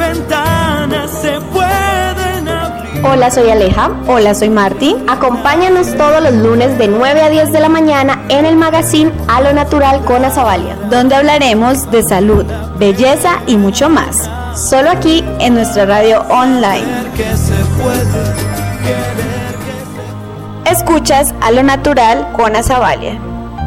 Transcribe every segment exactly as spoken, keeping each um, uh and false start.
ventanas se pueden abrir. Hola, soy Aleja. Hola, soy Marti. Acompáñanos todos los lunes de nueve a diez de la mañana en el magazine A lo Natural con Azavalia, donde hablaremos de salud, belleza y mucho más. Solo aquí en nuestra radio online. Escuchas A lo Natural con Azavalia.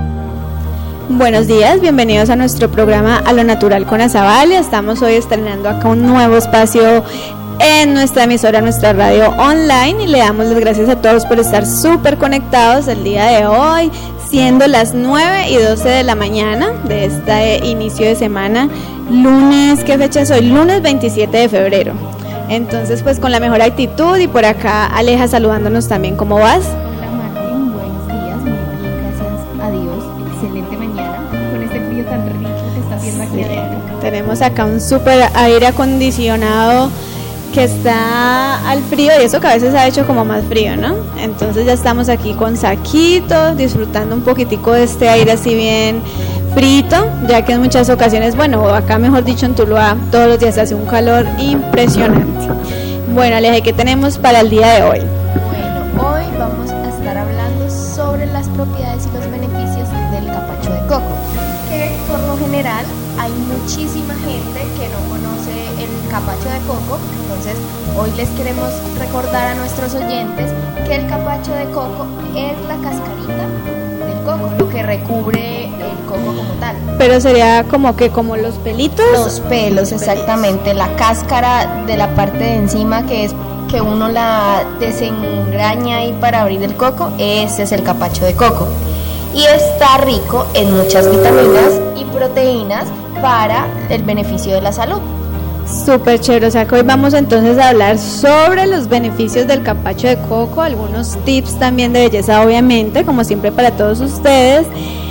Buenos días, bienvenidos a nuestro programa A lo Natural con Azavalia. Estamos hoy estrenando acá un nuevo espacio en nuestra emisora, nuestra radio online, y le damos las gracias a todos por estar súper conectados el día de hoy, siendo las nueve y doce de la mañana de este inicio de semana, lunes, ¿qué fecha es hoy? Lunes veintisiete de febrero. Entonces, pues con la mejor actitud, y por acá Aleja saludándonos también. ¿Cómo vas? Hola Martín, buenos días, muy bien, gracias a Dios, excelente mañana, con este frío tan rico que está haciendo aquí adentro. Tenemos acá un súper aire acondicionado que está al frío, y eso que a veces ha hecho como más frío, ¿no? Entonces ya estamos aquí con saquitos, disfrutando un poquitico de este aire así bien frito, ya que en muchas ocasiones, bueno, acá mejor dicho en Tuluá, todos los días hace un calor impresionante. Bueno, Aleja, ¿qué tenemos para el día de hoy? Bueno, hoy vamos a estar hablando sobre las propiedades y los beneficios del capacho de coco, que por lo general hay muchísima gente que no conoce el capacho de coco. Entonces hoy les queremos recordar a nuestros oyentes que el capacho de coco es la cascarita del coco, lo que recubre el coco como tal. Pero sería como que como los pelitos. Los pelos, exactamente, la cáscara de la parte de encima, que es que uno la desengraña ahí para abrir el coco. Ese es el capacho de coco, y está rico en muchas vitaminas y proteínas para el beneficio de la salud. Súper chévere, o sea que hoy vamos entonces a hablar sobre los beneficios del capacho de coco, algunos tips también de belleza, obviamente, como siempre para todos ustedes.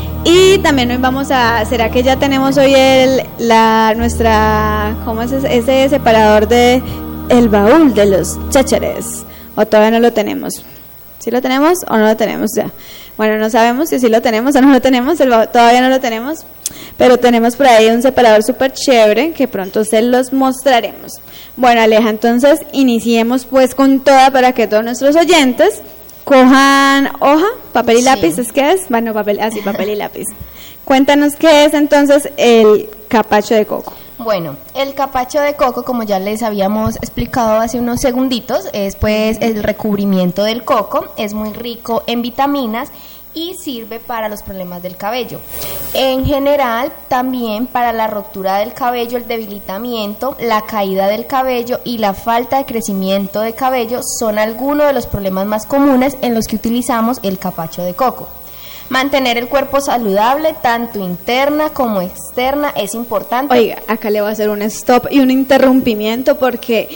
Y también hoy vamos a, ¿será que ya tenemos hoy el, la, nuestra, cómo es ese, ese separador de el baúl de los cháchares? ¿O todavía no lo tenemos? ¿Sí lo tenemos o no lo tenemos ya? Bueno, no sabemos si sí lo tenemos o no lo tenemos, el baúl, todavía no lo tenemos, pero tenemos por ahí un separador súper chévere que pronto se los mostraremos. Bueno, Aleja, entonces iniciemos pues con toda para que todos nuestros oyentes cojan hoja, papel y lápiz, sí. ¿Es que es? Bueno, papel, así, papel y lápiz. Cuéntanos qué es entonces el capacho de coco. Bueno, el capacho de coco, como ya les habíamos explicado hace unos segunditos, es pues el recubrimiento del coco, es muy rico en vitaminas y sirve para los problemas del cabello. En general, también para la ruptura del cabello, el debilitamiento, la caída del cabello y la falta de crecimiento de cabello son algunos de los problemas más comunes en los que utilizamos el capacho de coco. Mantener el cuerpo saludable, tanto interna como externa, es importante. Oiga, acá le voy a hacer un stop y un interrumpimiento porque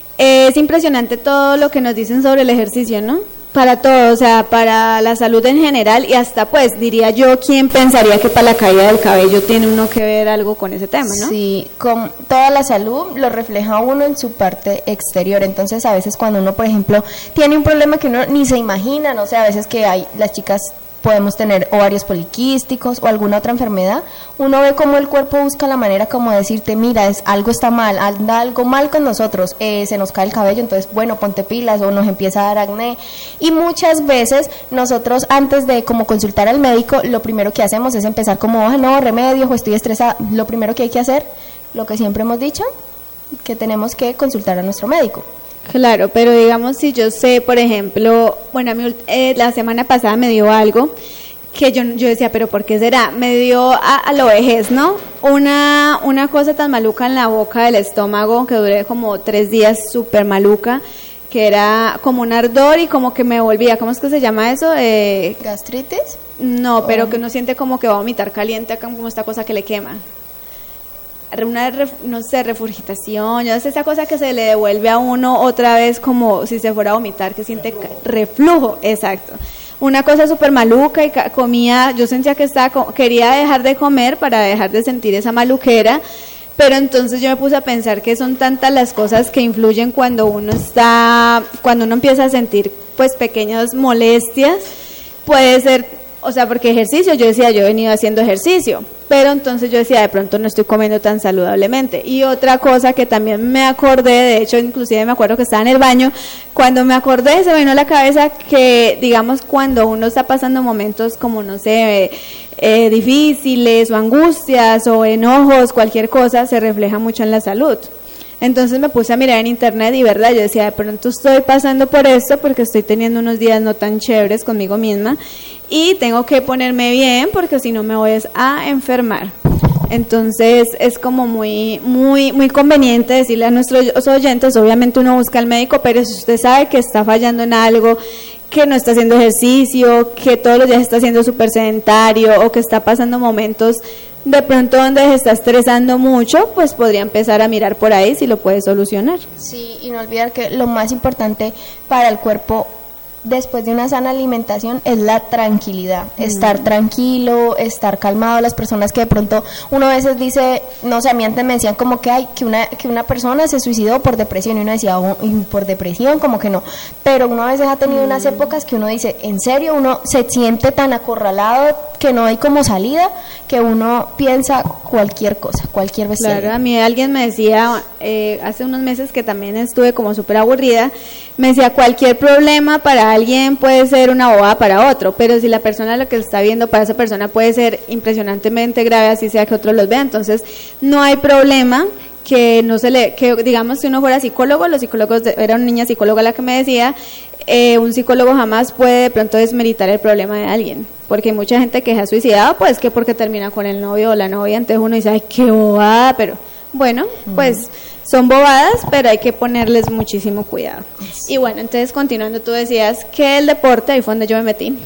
es impresionante todo lo que nos dicen sobre el ejercicio, ¿no? Para todo, o sea, para la salud en general, y hasta pues diría yo, ¿quién pensaría que para la caída del cabello tiene uno que ver algo con ese tema, no? Sí, con toda la salud lo refleja uno en su parte exterior. Entonces a veces cuando uno, por ejemplo, tiene un problema que uno ni se imagina, no sé, a veces que hay las chicas podemos tener ovarios poliquísticos o alguna otra enfermedad, uno ve cómo el cuerpo busca la manera como decirte, mira, es, algo está mal, anda algo mal con nosotros, eh, se nos cae el cabello, entonces bueno, ponte pilas, o nos empieza a dar acné. Y muchas veces nosotros antes de como consultar al médico, lo primero que hacemos es empezar como, oh, no, remedios o estoy estresada. Lo primero que hay que hacer, lo que siempre hemos dicho, que tenemos que consultar a nuestro médico. Claro, pero digamos si yo sé, por ejemplo, bueno, a mí eh, la semana pasada me dio algo que yo, yo decía, pero ¿por qué será? Me dio a, a lo vejez, ¿no? Una, una cosa tan maluca en la boca del estómago que duré como tres días súper maluca, que era como un ardor y como que me volvía, ¿cómo es que se llama eso? Eh, ¿Gastritis? No, pero oh. que uno siente como que va a vomitar caliente, como esta cosa que le quema. Una, no sé, refurgitación, yo sé, esa cosa que se le devuelve a uno otra vez como si se fuera a vomitar, que siente reflujo, reflujo exacto. Una cosa súper maluca y comía, yo sentía que estaba, quería dejar de comer para dejar de sentir esa maluquera, pero entonces yo me puse a pensar que son tantas las cosas que influyen cuando uno está, cuando uno empieza a sentir pues pequeñas molestias, puede ser, o sea, porque ejercicio, yo decía, yo he venido haciendo ejercicio, pero entonces yo decía, de pronto no estoy comiendo tan saludablemente. Y otra cosa que también me acordé, de hecho, inclusive me acuerdo que estaba en el baño, cuando me acordé se me vino a la cabeza que, digamos, cuando uno está pasando momentos como, no sé, eh, difíciles o angustias o enojos, cualquier cosa, se refleja mucho en la salud. Entonces me puse a mirar en internet y verdad, yo decía, de pronto estoy pasando por esto porque estoy teniendo unos días no tan chéveres conmigo misma y tengo que ponerme bien porque si no me voy a enfermar. Entonces es como muy muy muy conveniente decirle a nuestros oyentes, obviamente uno busca al médico, pero si usted sabe que está fallando en algo, que no está haciendo ejercicio, que todos los días está siendo súper sedentario o que está pasando momentos de pronto donde se está estresando mucho, pues podría empezar a mirar por ahí si lo puede solucionar. Sí, y no olvidar que lo más importante para el cuerpo después de una sana alimentación es la tranquilidad, mm. estar tranquilo, estar calmado. Las personas que de pronto uno a veces dice, no sé, a mí antes me decían como que hay que una que una persona se suicidó por depresión y uno decía, oh, y por depresión, como que no, pero uno a veces ha tenido mm. unas épocas que uno dice, en serio, uno se siente tan acorralado que no hay como salida, que uno piensa cualquier cosa, cualquier besteira. Claro, a mí alguien me decía eh, hace unos meses que también estuve como súper aburrida, me decía, cualquier problema para alguien puede ser una bobada para otro, pero si la persona lo que está viendo para esa persona puede ser impresionantemente grave, así sea que otro los vea, entonces no hay problema que no se le, que digamos si uno fuera psicólogo, los psicólogos, de, era una niña psicóloga la que me decía, eh, un psicólogo jamás puede de pronto desmeritar el problema de alguien, porque hay mucha gente que se ha suicidado, pues que porque termina con el novio o la novia, entonces uno dice, ay, qué bobada, pero bueno, pues son bobadas, pero hay que ponerles muchísimo cuidado. Sí. Y bueno, entonces continuando, tú decías que el deporte, ahí fue donde yo me metí.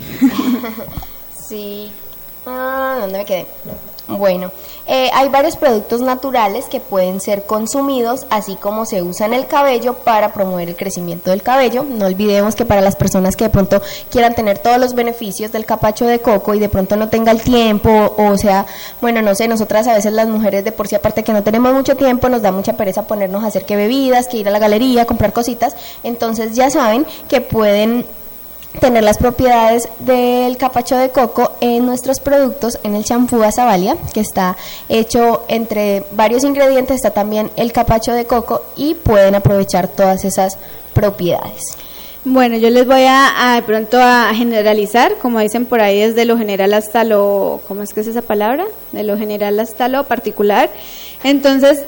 Sí, ah, ¿dónde me quedé? Bueno, eh, hay varios productos naturales que pueden ser consumidos, así como se usa en el cabello para promover el crecimiento del cabello. No olvidemos que para las personas que de pronto quieran tener todos los beneficios del capacho de coco y de pronto no tenga el tiempo, o sea, bueno, no sé, nosotras a veces las mujeres de por sí, aparte que no tenemos mucho tiempo, nos da mucha pereza ponernos a hacer que bebidas, que ir a la galería, comprar cositas, entonces ya saben que pueden tener las propiedades del capacho de coco en nuestros productos, en el champú Azavalia, que está hecho entre varios ingredientes, está también el capacho de coco y pueden aprovechar todas esas propiedades. Bueno, yo les voy a, a de pronto a generalizar, como dicen por ahí, desde lo general hasta lo, ¿cómo es que es esa palabra? De lo general hasta lo particular. Entonces,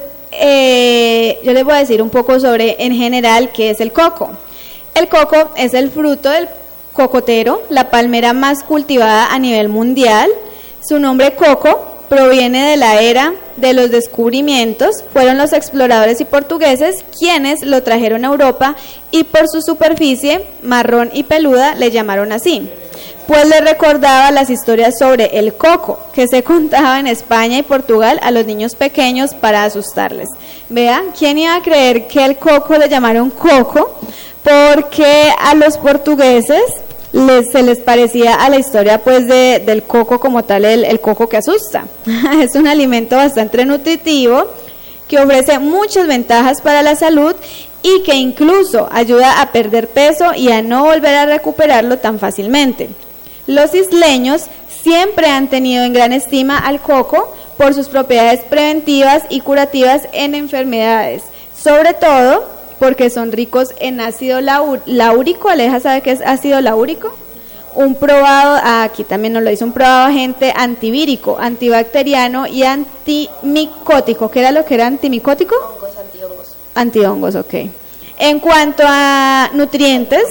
eh, yo les voy a decir un poco sobre, en general, qué es el coco. El coco es el fruto del cocotero, la palmera más cultivada a nivel mundial. Su nombre coco proviene de la era de los descubrimientos. Fueron los exploradores y portugueses quienes lo trajeron a Europa y por su superficie marrón y peluda le llamaron así, pues le recordaba las historias sobre el coco que se contaba en España y Portugal a los niños pequeños para asustarles. Vean, ¿quién iba a creer que el coco le llamaron coco? Porque a los portugueses les, se les parecía a la historia pues de, del coco como tal, el, el coco que asusta. Es un alimento bastante nutritivo que ofrece muchas ventajas para la salud y que incluso ayuda a perder peso y a no volver a recuperarlo tan fácilmente. Los isleños siempre han tenido en gran estima al coco por sus propiedades preventivas y curativas en enfermedades, sobre todo porque son ricos en ácido láurico. Aleja, ¿sabe qué es ácido láurico? Un probado, ah, aquí también nos lo dice, un probado agente antivírico, antibacteriano y antimicótico. ¿Qué era lo que era antimicótico? Hongos, antihongos. Antihongos, ok. En cuanto a nutrientes,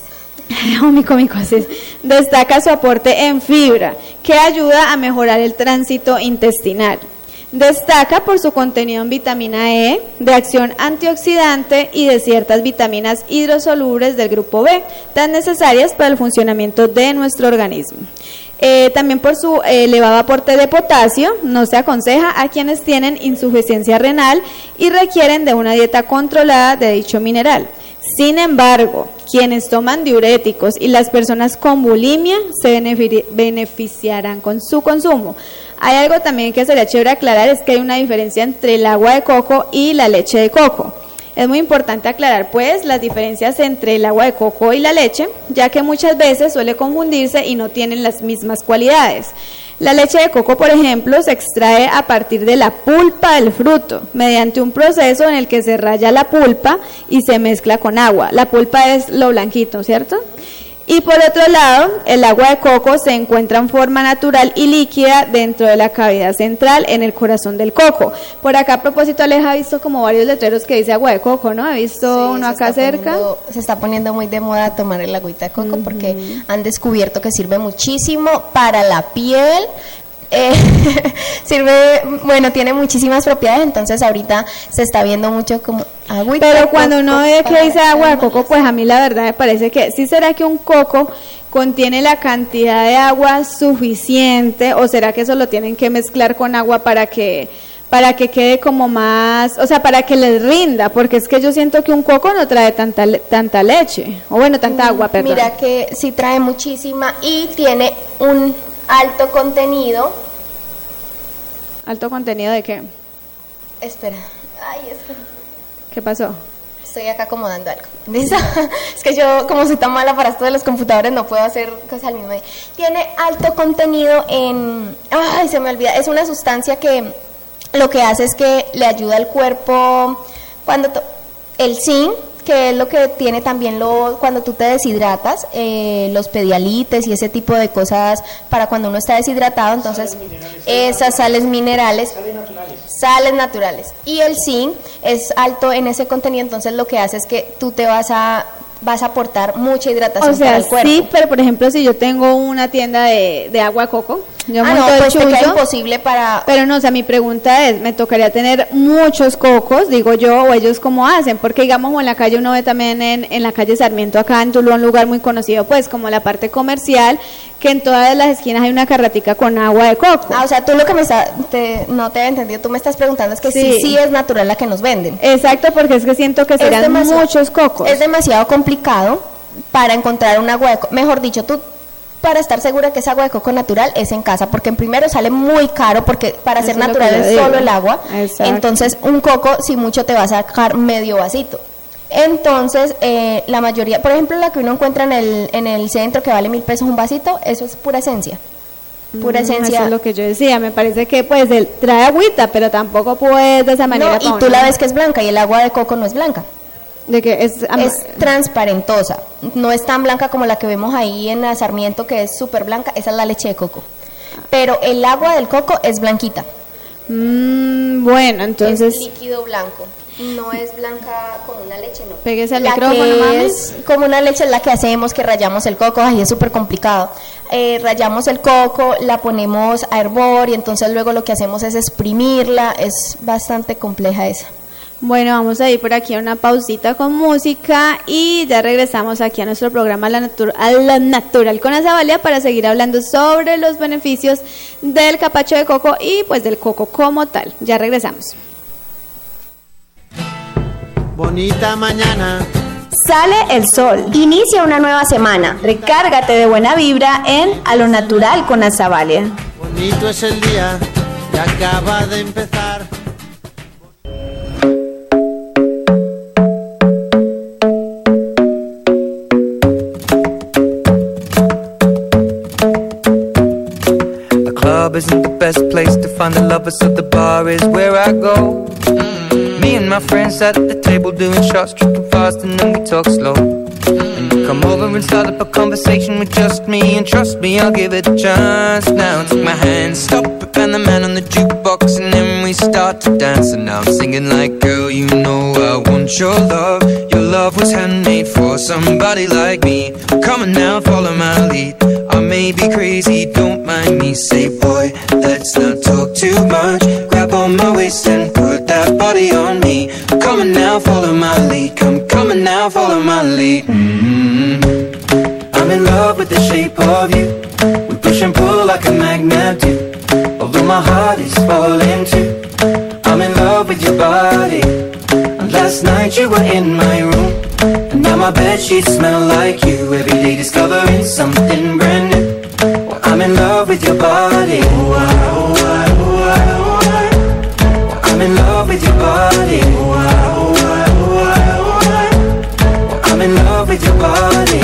omicomicosis, destaca su aporte en fibra, que ayuda a mejorar el tránsito intestinal. Destaca por su contenido en vitamina E, de acción antioxidante y de ciertas vitaminas hidrosolubles del grupo B, tan necesarias para el funcionamiento de nuestro organismo. Eh, también por su eh, elevado aporte de potasio, no se aconseja a quienes tienen insuficiencia renal y requieren de una dieta controlada de dicho mineral. Sin embargo, quienes toman diuréticos y las personas con bulimia se beneficiarán con su consumo. Hay algo también que sería chévere aclarar, es que hay una diferencia entre el agua de coco y la leche de coco. Es muy importante aclarar pues las diferencias entre el agua de coco y la leche, ya que muchas veces suele confundirse y no tienen las mismas cualidades. La leche de coco, por ejemplo, se extrae a partir de la pulpa del fruto, mediante un proceso en el que se raya la pulpa y se mezcla con agua. La pulpa es lo blanquito, ¿cierto? Y por otro lado, el agua de coco se encuentra en forma natural y líquida dentro de la cavidad central en el corazón del coco. Por acá, a propósito, Aleja ha visto como varios letreros que dice agua de coco, ¿no? ¿Ha visto sí, uno acá cerca? Poniendo, se está poniendo muy de moda tomar el agüita de coco uh-huh. porque han descubierto que sirve muchísimo para la piel. Eh, sirve, bueno, tiene muchísimas propiedades, entonces ahorita se está viendo mucho como agüita. Pero cuando uno ve que dice agua de coco, pues a mí la verdad me parece que sí será que un coco contiene la cantidad de agua suficiente o será que eso lo tienen que mezclar con agua para que para que quede como más, o sea, para que les rinda, porque es que yo siento que un coco no trae tanta tanta leche, o bueno, tanta agua, perdón. Mira que sí trae muchísima y tiene un alto contenido. ¿Alto contenido de qué? Espera. Ay, es que... ¿Qué pasó? Estoy acá acomodando algo. Es que yo, como soy tan mala para esto de los computadores, no puedo hacer cosas al mismo tiempo. Tiene alto contenido en... Ay, se me olvida. Es una sustancia que lo que hace es que le ayuda al cuerpo cuando... To... El zinc, que es lo que tiene también lo, cuando tú te deshidratas, eh, los pedialites y ese tipo de cosas para cuando uno está deshidratado, entonces esas sales minerales, sales naturales. sales naturales. Y el zinc es alto en ese contenido, entonces lo que hace es que tú te vas a vas a aportar mucha hidratación o sea, para el cuerpo. Sí, pero por ejemplo, si yo tengo una tienda de, de agua de coco, yo ah, no, pues te queda imposible para... Pero no, o sea, mi pregunta es, me tocaría tener muchos cocos, digo yo, o ellos cómo hacen, porque digamos, o en la calle uno ve también en, en la calle Sarmiento, acá en Tuluá, un lugar muy conocido, pues, como la parte comercial, que en todas las esquinas hay una carratica con agua de coco. Ah, o sea, tú lo que me está, te, no te he entendido, tú me estás preguntando es que sí, sí, sí es natural la que nos venden. Exacto, porque es que siento que serán muchos cocos. Es demasiado complicado para encontrar un agua de coco, mejor dicho, tú para estar segura que es agua de coco natural es en casa, porque en primero sale muy caro, porque para ser natural es solo el agua. Exacto. Entonces un coco si mucho te va a sacar medio vasito. Entonces eh, la mayoría, por ejemplo la que uno encuentra en el, en el centro que vale mil pesos un vasito, eso es pura esencia. Pura esencia. Eso es lo que yo decía, me parece que pues él trae agüita, pero tampoco pues de esa manera. No, y tú la ves que es blanca y el agua de coco no es blanca. De que es, es transparentosa, no es tan blanca como la que vemos ahí en la Sarmiento, que es súper blanca, esa es la leche de coco, pero el agua del coco es blanquita. Mm, bueno, entonces... Es líquido blanco, no es blanca como una leche, no. Péguese al la micrófono, que mami. Es como una leche es la que hacemos, que rallamos el coco, ahí es súper complicado. Eh, rallamos el coco, la ponemos a hervor y entonces luego lo que hacemos es exprimirla, es bastante compleja esa. Bueno, vamos a ir por aquí a una pausita con música y ya regresamos aquí a nuestro programa a la, natu- a la Natural con Azabalia para seguir hablando sobre los beneficios del capacho de coco y pues del coco como tal. Ya regresamos. Bonita mañana. Sale el sol. Inicia una nueva semana. Recárgate de buena vibra en A lo Natural con Azabalia. Bonito es el día que acaba de empezar. Isn't the best place to find the lovers, so the bar is where I go. Mm-hmm. Me and my friends at the table doing shots, tripping fast and then we talk slow. And you come over and start up a conversation with just me, and trust me, I'll give it a chance. Now take my hand, stop it, and the man on the jukebox, and then we start to dance. And now I'm singing like, girl, you know I want your love. Your love was handmade for somebody like me. Come on now, follow my lead. I may be crazy, don't mind me. Say, boy, let's not talk too much. Grab on my waist and put that body on me. Come on now, follow my lead. Come, come on now, follow my lead. Mm-hmm. I'm in love with the shape of you. We push and pull like a magnet do. Although my heart is falling too. I'm in love with your body. And last night you were in my room. And now my bedsheets smell like you. Every day discovering something brand new. Well, I'm in love with your body. Oh, I, oh, I, oh, I, oh, I. Well, I'm in love with your body. Oh, I, oh, I, oh, I. I'm in love with your body.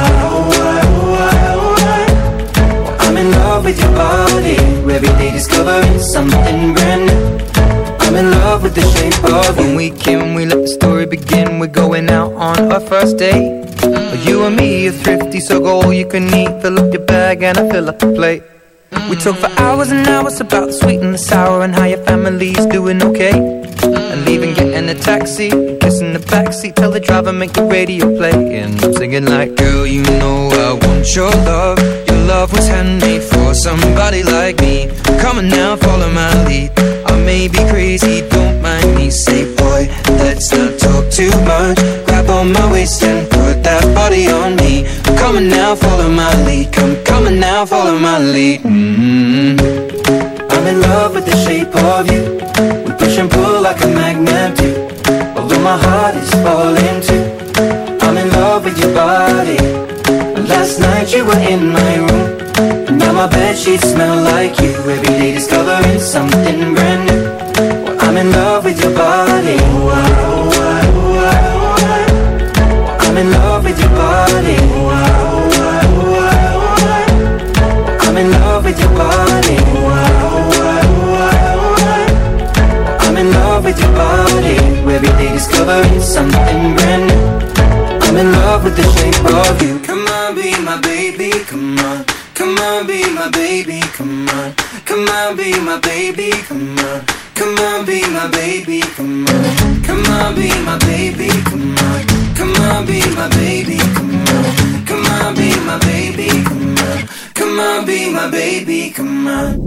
I'm in love with your body. Every day discovering something brand new. I'm in love with the shape of you. When we came, we let the story begin. We're going out on our first date. You and me are thrifty, so go all you can eat. Fill up your bag and I fill up the plate. We talk for hours and hours about the sweet and the sour and how your family's doing okay. And leaving, getting a taxi, kissing the backseat, tell the driver make the radio play. And I'm singing like, girl, you know I want your love. Your love was handmade for somebody like me. Come on now, follow my lead. I may be crazy, don't mind me. Say, boy, let's not talk too much. Grab on my waist and put that body on me. Come on now, follow my lead. Come, come on now, follow my lead. Mm-hmm. I'm in love with the shape of you. We push and pull like a magnet do. Although my heart is falling too. I'm in love with your body. Last night you were in my room. Now my bedsheets smell like you. Every day discovering something brand new. Well, I'm in love with your body. I'm in love with your body. I'm in love with your body. I'm in love with your body. Every day discovering something brand new. I'm in love with the shape of you. Come on, be my baby, come on. Come on, be my baby, come on. Come on, be my baby, come on. Come on, be my baby, come on. Come on, be my baby, come on. Come on, be my baby, come on. Come on, be my baby, come on. Come on, be my baby, come on.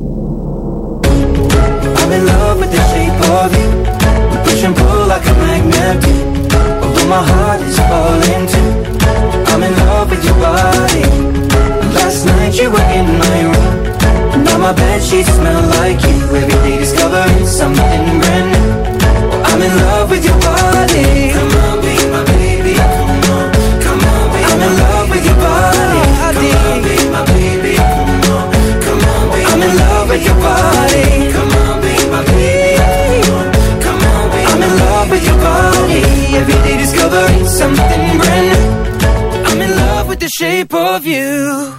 I'm in love with the shape of you. We push and pull like a magnet do. Although my heart is falling too. I'm in love with your body. Last night you were in my room. Now my bedsheets smell like you. Every day discovering something brand new. I'm in love with your body. Come on, be my baby. Come on, come on, be I'm in love with your body. Come on, be my baby. Come on, come on, be I'm in love with your body. Come on, be my baby. Come on, come on, be I'm in love with your body. Every day discovering something brand new. I'm in love with the shape of you.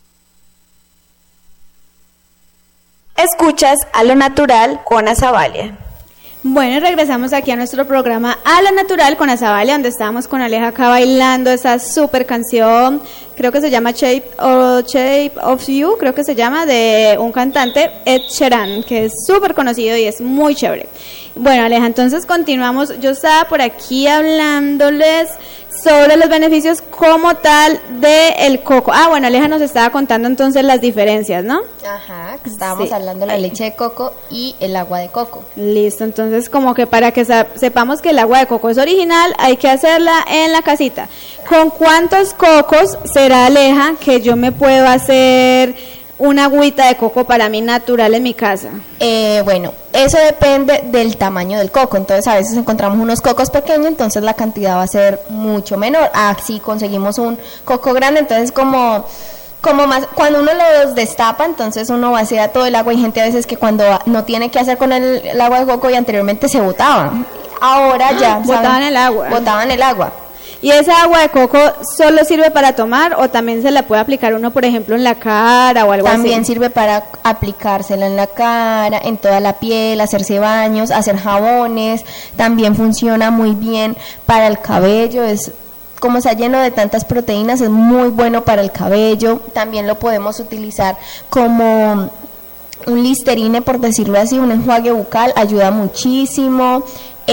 Escuchas A lo Natural con Azabale. Bueno, regresamos aquí a nuestro programa A lo Natural con Azabale, donde estábamos con Aleja acá bailando esa super canción, creo que se llama Shape, o Shape of You, creo que se llama, de un cantante, Ed Sheeran, que es súper conocido y es muy chévere. Bueno, Aleja, entonces continuamos. Yo estaba por aquí hablándoles sobre los beneficios como tal del coco. Ah, bueno, Aleja nos estaba contando entonces las diferencias, ¿no? Ajá, que estábamos Sí. hablando de la leche de coco y el agua de coco. Listo, entonces como que para que sa- sepamos que el agua de coco es original, hay que hacerla en la casita. ¿Con cuántos cocos será, Aleja, que yo me puedo hacer una agüita de coco para mí natural en mi casa? Eh, bueno, eso depende del tamaño del coco. Entonces a veces encontramos unos cocos pequeños, entonces la cantidad va a ser mucho menor. Ah, si conseguimos un coco grande, entonces como... Como más, cuando uno los destapa, entonces uno vacía todo el agua. Hay gente a veces que cuando no tiene que hacer con el, el agua de coco y anteriormente se botaba. Ahora ya. botaban ¿saben? el agua. Botaban el agua. ¿Y esa agua de coco solo sirve para tomar o también se la puede aplicar uno, por ejemplo, en la cara o algo También así? sirve para aplicársela en la cara, en toda la piel, hacerse baños, hacer jabones. También funciona muy bien para el cabello. Es como está lleno de tantas proteínas, es muy bueno para el cabello. También lo podemos utilizar como un Listerine, por decirlo así, un enjuague bucal, ayuda muchísimo.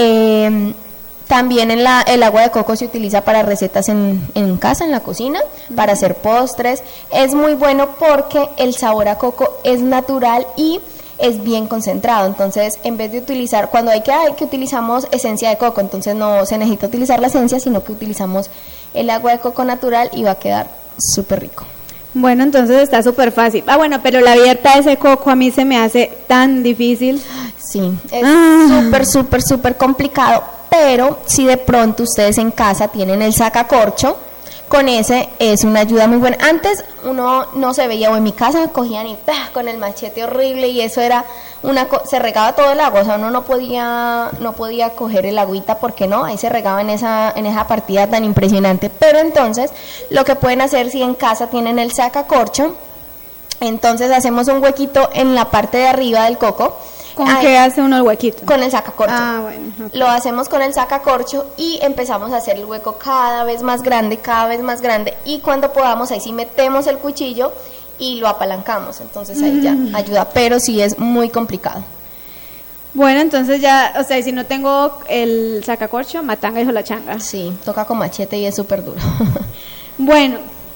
Eh, también en la, el agua de coco se utiliza para recetas en, en casa, en la cocina, para hacer postres. Es muy bueno porque el sabor a coco es natural y es bien concentrado. Entonces, en vez de utilizar, cuando hay que, hay que utilizamos esencia de coco, entonces no se necesita utilizar la esencia, sino que utilizamos el agua de coco natural y va a quedar súper rico. Bueno, entonces está súper fácil. Ah, bueno, pero la abierta de ese coco a mí se me hace tan difícil. Sí, es Ah. súper, súper, súper complicado, pero si de pronto ustedes en casa tienen el sacacorcho, con ese es una ayuda muy buena. Antes uno no se veía, o en mi casa me cogían y ¡pah! Con el machete horrible, y eso era una co- se regaba todo el agua, o sea, uno no podía no podía coger el agüita, porque no, ahí se regaba en esa en esa partida tan impresionante. Pero entonces lo que pueden hacer, si en casa tienen el sacacorcho, entonces hacemos un huequito en la parte de arriba del coco. ¿Con Ahí, qué hace uno el huequito? con el sacacorcho. Ah, bueno. Okay. Lo hacemos con el sacacorcho y empezamos a hacer el hueco cada vez más grande, cada vez más grande, y cuando podamos ahí sí metemos el cuchillo y lo apalancamos, entonces ahí ya ayuda, pero sí es muy complicado. Bueno, entonces ya, o sea, si no tengo el sacacorcho, matanga y la changa. Sí, toca con machete y es súper duro. Bueno,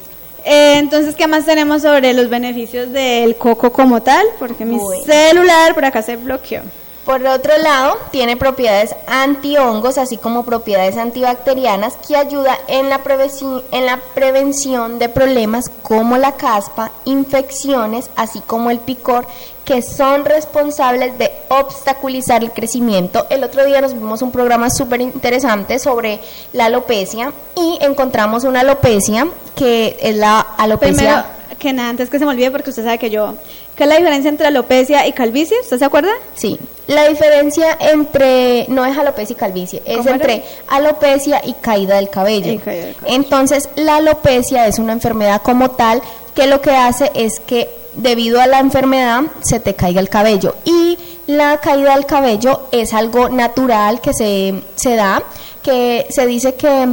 eh, entonces, ¿qué más tenemos sobre los beneficios del coco como tal? Porque mi Bueno. celular por acá se bloqueó. Por otro lado, tiene propiedades antihongos, así como propiedades antibacterianas, que ayuda en la, prevenci- en la prevención de problemas como la caspa, infecciones, así como el picor, que son responsables de obstaculizar el crecimiento. El otro día nos vimos un programa súper interesante sobre la alopecia y encontramos una alopecia que es la alopecia... Primero, que nada, antes que se me olvide, porque usted sabe que yo... ¿Qué es la diferencia entre alopecia y calvicie? ¿Usted se acuerda? Sí, la diferencia entre, no es alopecia y calvicie, es ¿Cómo era? entre alopecia y caída del cabello. Y caída del cabello. Entonces, la alopecia es una enfermedad como tal que lo que hace es que debido a la enfermedad se te caiga el cabello, y la caída del cabello es algo natural que se, se da, que se dice que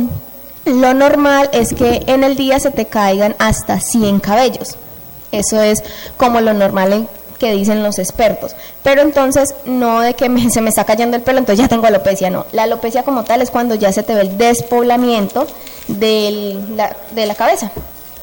lo normal es que en el día se te caigan hasta cien cabellos. Eso es como lo normal en, que dicen los expertos. Pero entonces, no de que me, se me está cayendo el pelo, entonces ya tengo alopecia, no. La alopecia como tal es cuando ya se te ve el despoblamiento del, la, de la cabeza.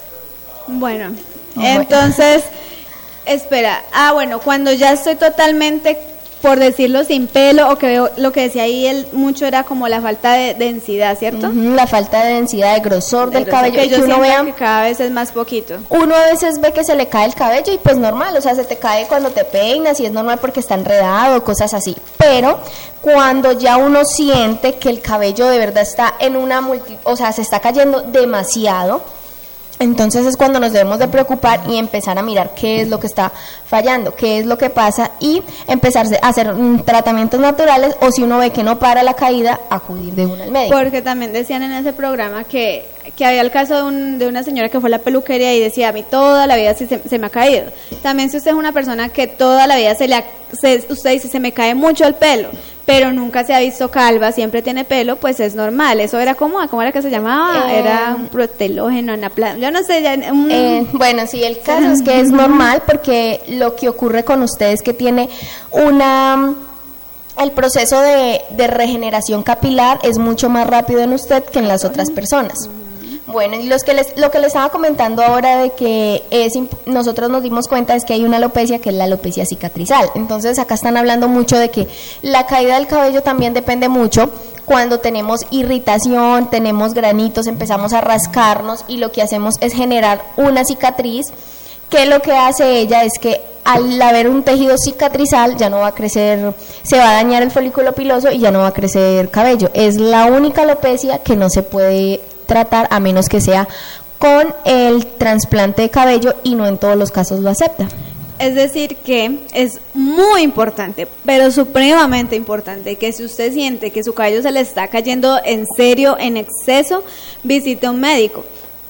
Bueno, Bueno. entonces, espera, ah, bueno, cuando ya estoy totalmente, por decirlo, sin pelo, o que veo, lo que decía ahí él mucho era como la falta de densidad, ¿cierto? Ujú, la falta de densidad, de grosor De del grosor, cabello. que y yo que uno siento vea, que cada vez es más poquito. uno a veces ve que se le cae el cabello y pues normal, o sea, se te cae cuando te peinas y es normal porque está enredado, cosas así. Pero cuando ya uno siente que el cabello de verdad está en una multi, o sea, se está cayendo demasiado, entonces es cuando nos debemos de preocupar y empezar a mirar qué es lo que está fallando, qué es lo que pasa, y empezar a hacer mm, tratamientos naturales, o si uno ve que no para la caída, acudir de una al médico. Porque también decían en ese programa que, que había el caso de, un, de una señora que fue a la peluquería y decía, a mí toda la vida se, se, se me ha caído. También si usted es una persona que toda la vida se le ha, se, usted dice, se me cae mucho el pelo, pero nunca se ha visto calva, siempre tiene pelo, pues es normal. Eso era como, ¿cómo era que se llamaba? Eh, era un protelógeno, anaplasma, yo no sé. Ya, un, Eh, bueno, sí, el caso es que es normal, porque lo que ocurre con usted es que tiene una... El proceso de, de regeneración capilar es mucho más rápido en usted que en las otras personas. Bueno, y los que les, lo que les estaba comentando ahora de que es imp- nosotros nos dimos cuenta es que hay una alopecia que es la alopecia cicatrizal. Entonces acá están hablando mucho de que la caída del cabello también depende mucho cuando tenemos irritación, tenemos granitos, empezamos a rascarnos y lo que hacemos es generar una cicatriz, que lo que hace ella es que al haber un tejido cicatrizal ya no va a crecer, se va a dañar el folículo piloso y ya no va a crecer cabello. Es la única alopecia que no se puede tratar a menos que sea con el trasplante de cabello, y no en todos los casos lo acepta. Es decir que es muy importante, pero supremamente importante, que si usted siente que su cabello se le está cayendo en serio, en exceso, visite a un médico.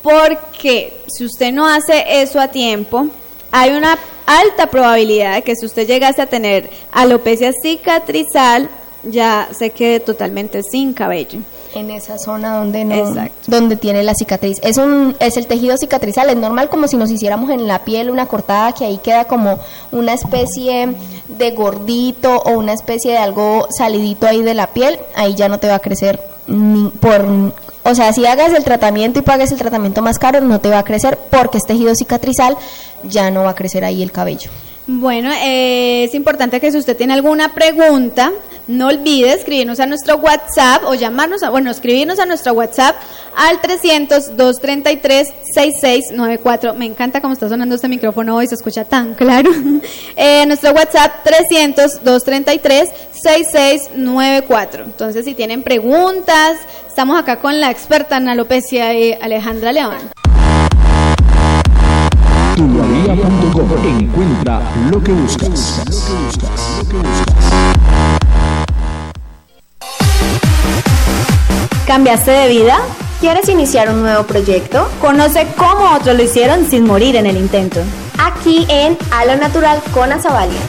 Porque si usted no hace eso a tiempo, hay una alta probabilidad de que si usted llegase a tener alopecia cicatrizal, ya se quede totalmente sin cabello. En esa zona donde no, Exacto. donde tiene la cicatriz. Es un, es el tejido cicatrizal, es normal, como si nos hiciéramos en la piel una cortada, que ahí queda como una especie de gordito o una especie de algo salidito ahí de la piel. Ahí ya no te va a crecer ni por, o sea, si hagas el tratamiento y pagues el tratamiento más caro, no te va a crecer, porque es tejido cicatrizal, ya no va a crecer ahí el cabello. Bueno, eh, es importante que si usted tiene alguna pregunta, No olvides escribirnos a nuestro WhatsApp o llamarnos, a, bueno, escribirnos a nuestro WhatsApp al trescientos, doscientos treinta y tres, sesenta y seis noventa y cuatro. Me encanta cómo está sonando este micrófono hoy, se escucha tan claro. Eh, nuestro WhatsApp trescientos, doscientos treinta y tres, sesenta y seis noventa y cuatro. Entonces, si tienen preguntas, estamos acá con la experta en alopecia y Alejandra León. Tulavia punto com. Encuentra lo que buscas. Lo que buscas. Lo que buscas. ¿Cambiaste de vida? ¿Quieres iniciar un nuevo proyecto? Conoce cómo otros lo hicieron sin morir en el intento. Aquí en A lo Natural con Azavalia.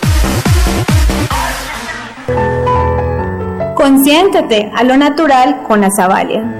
Consiéntete a lo natural con Azavalia.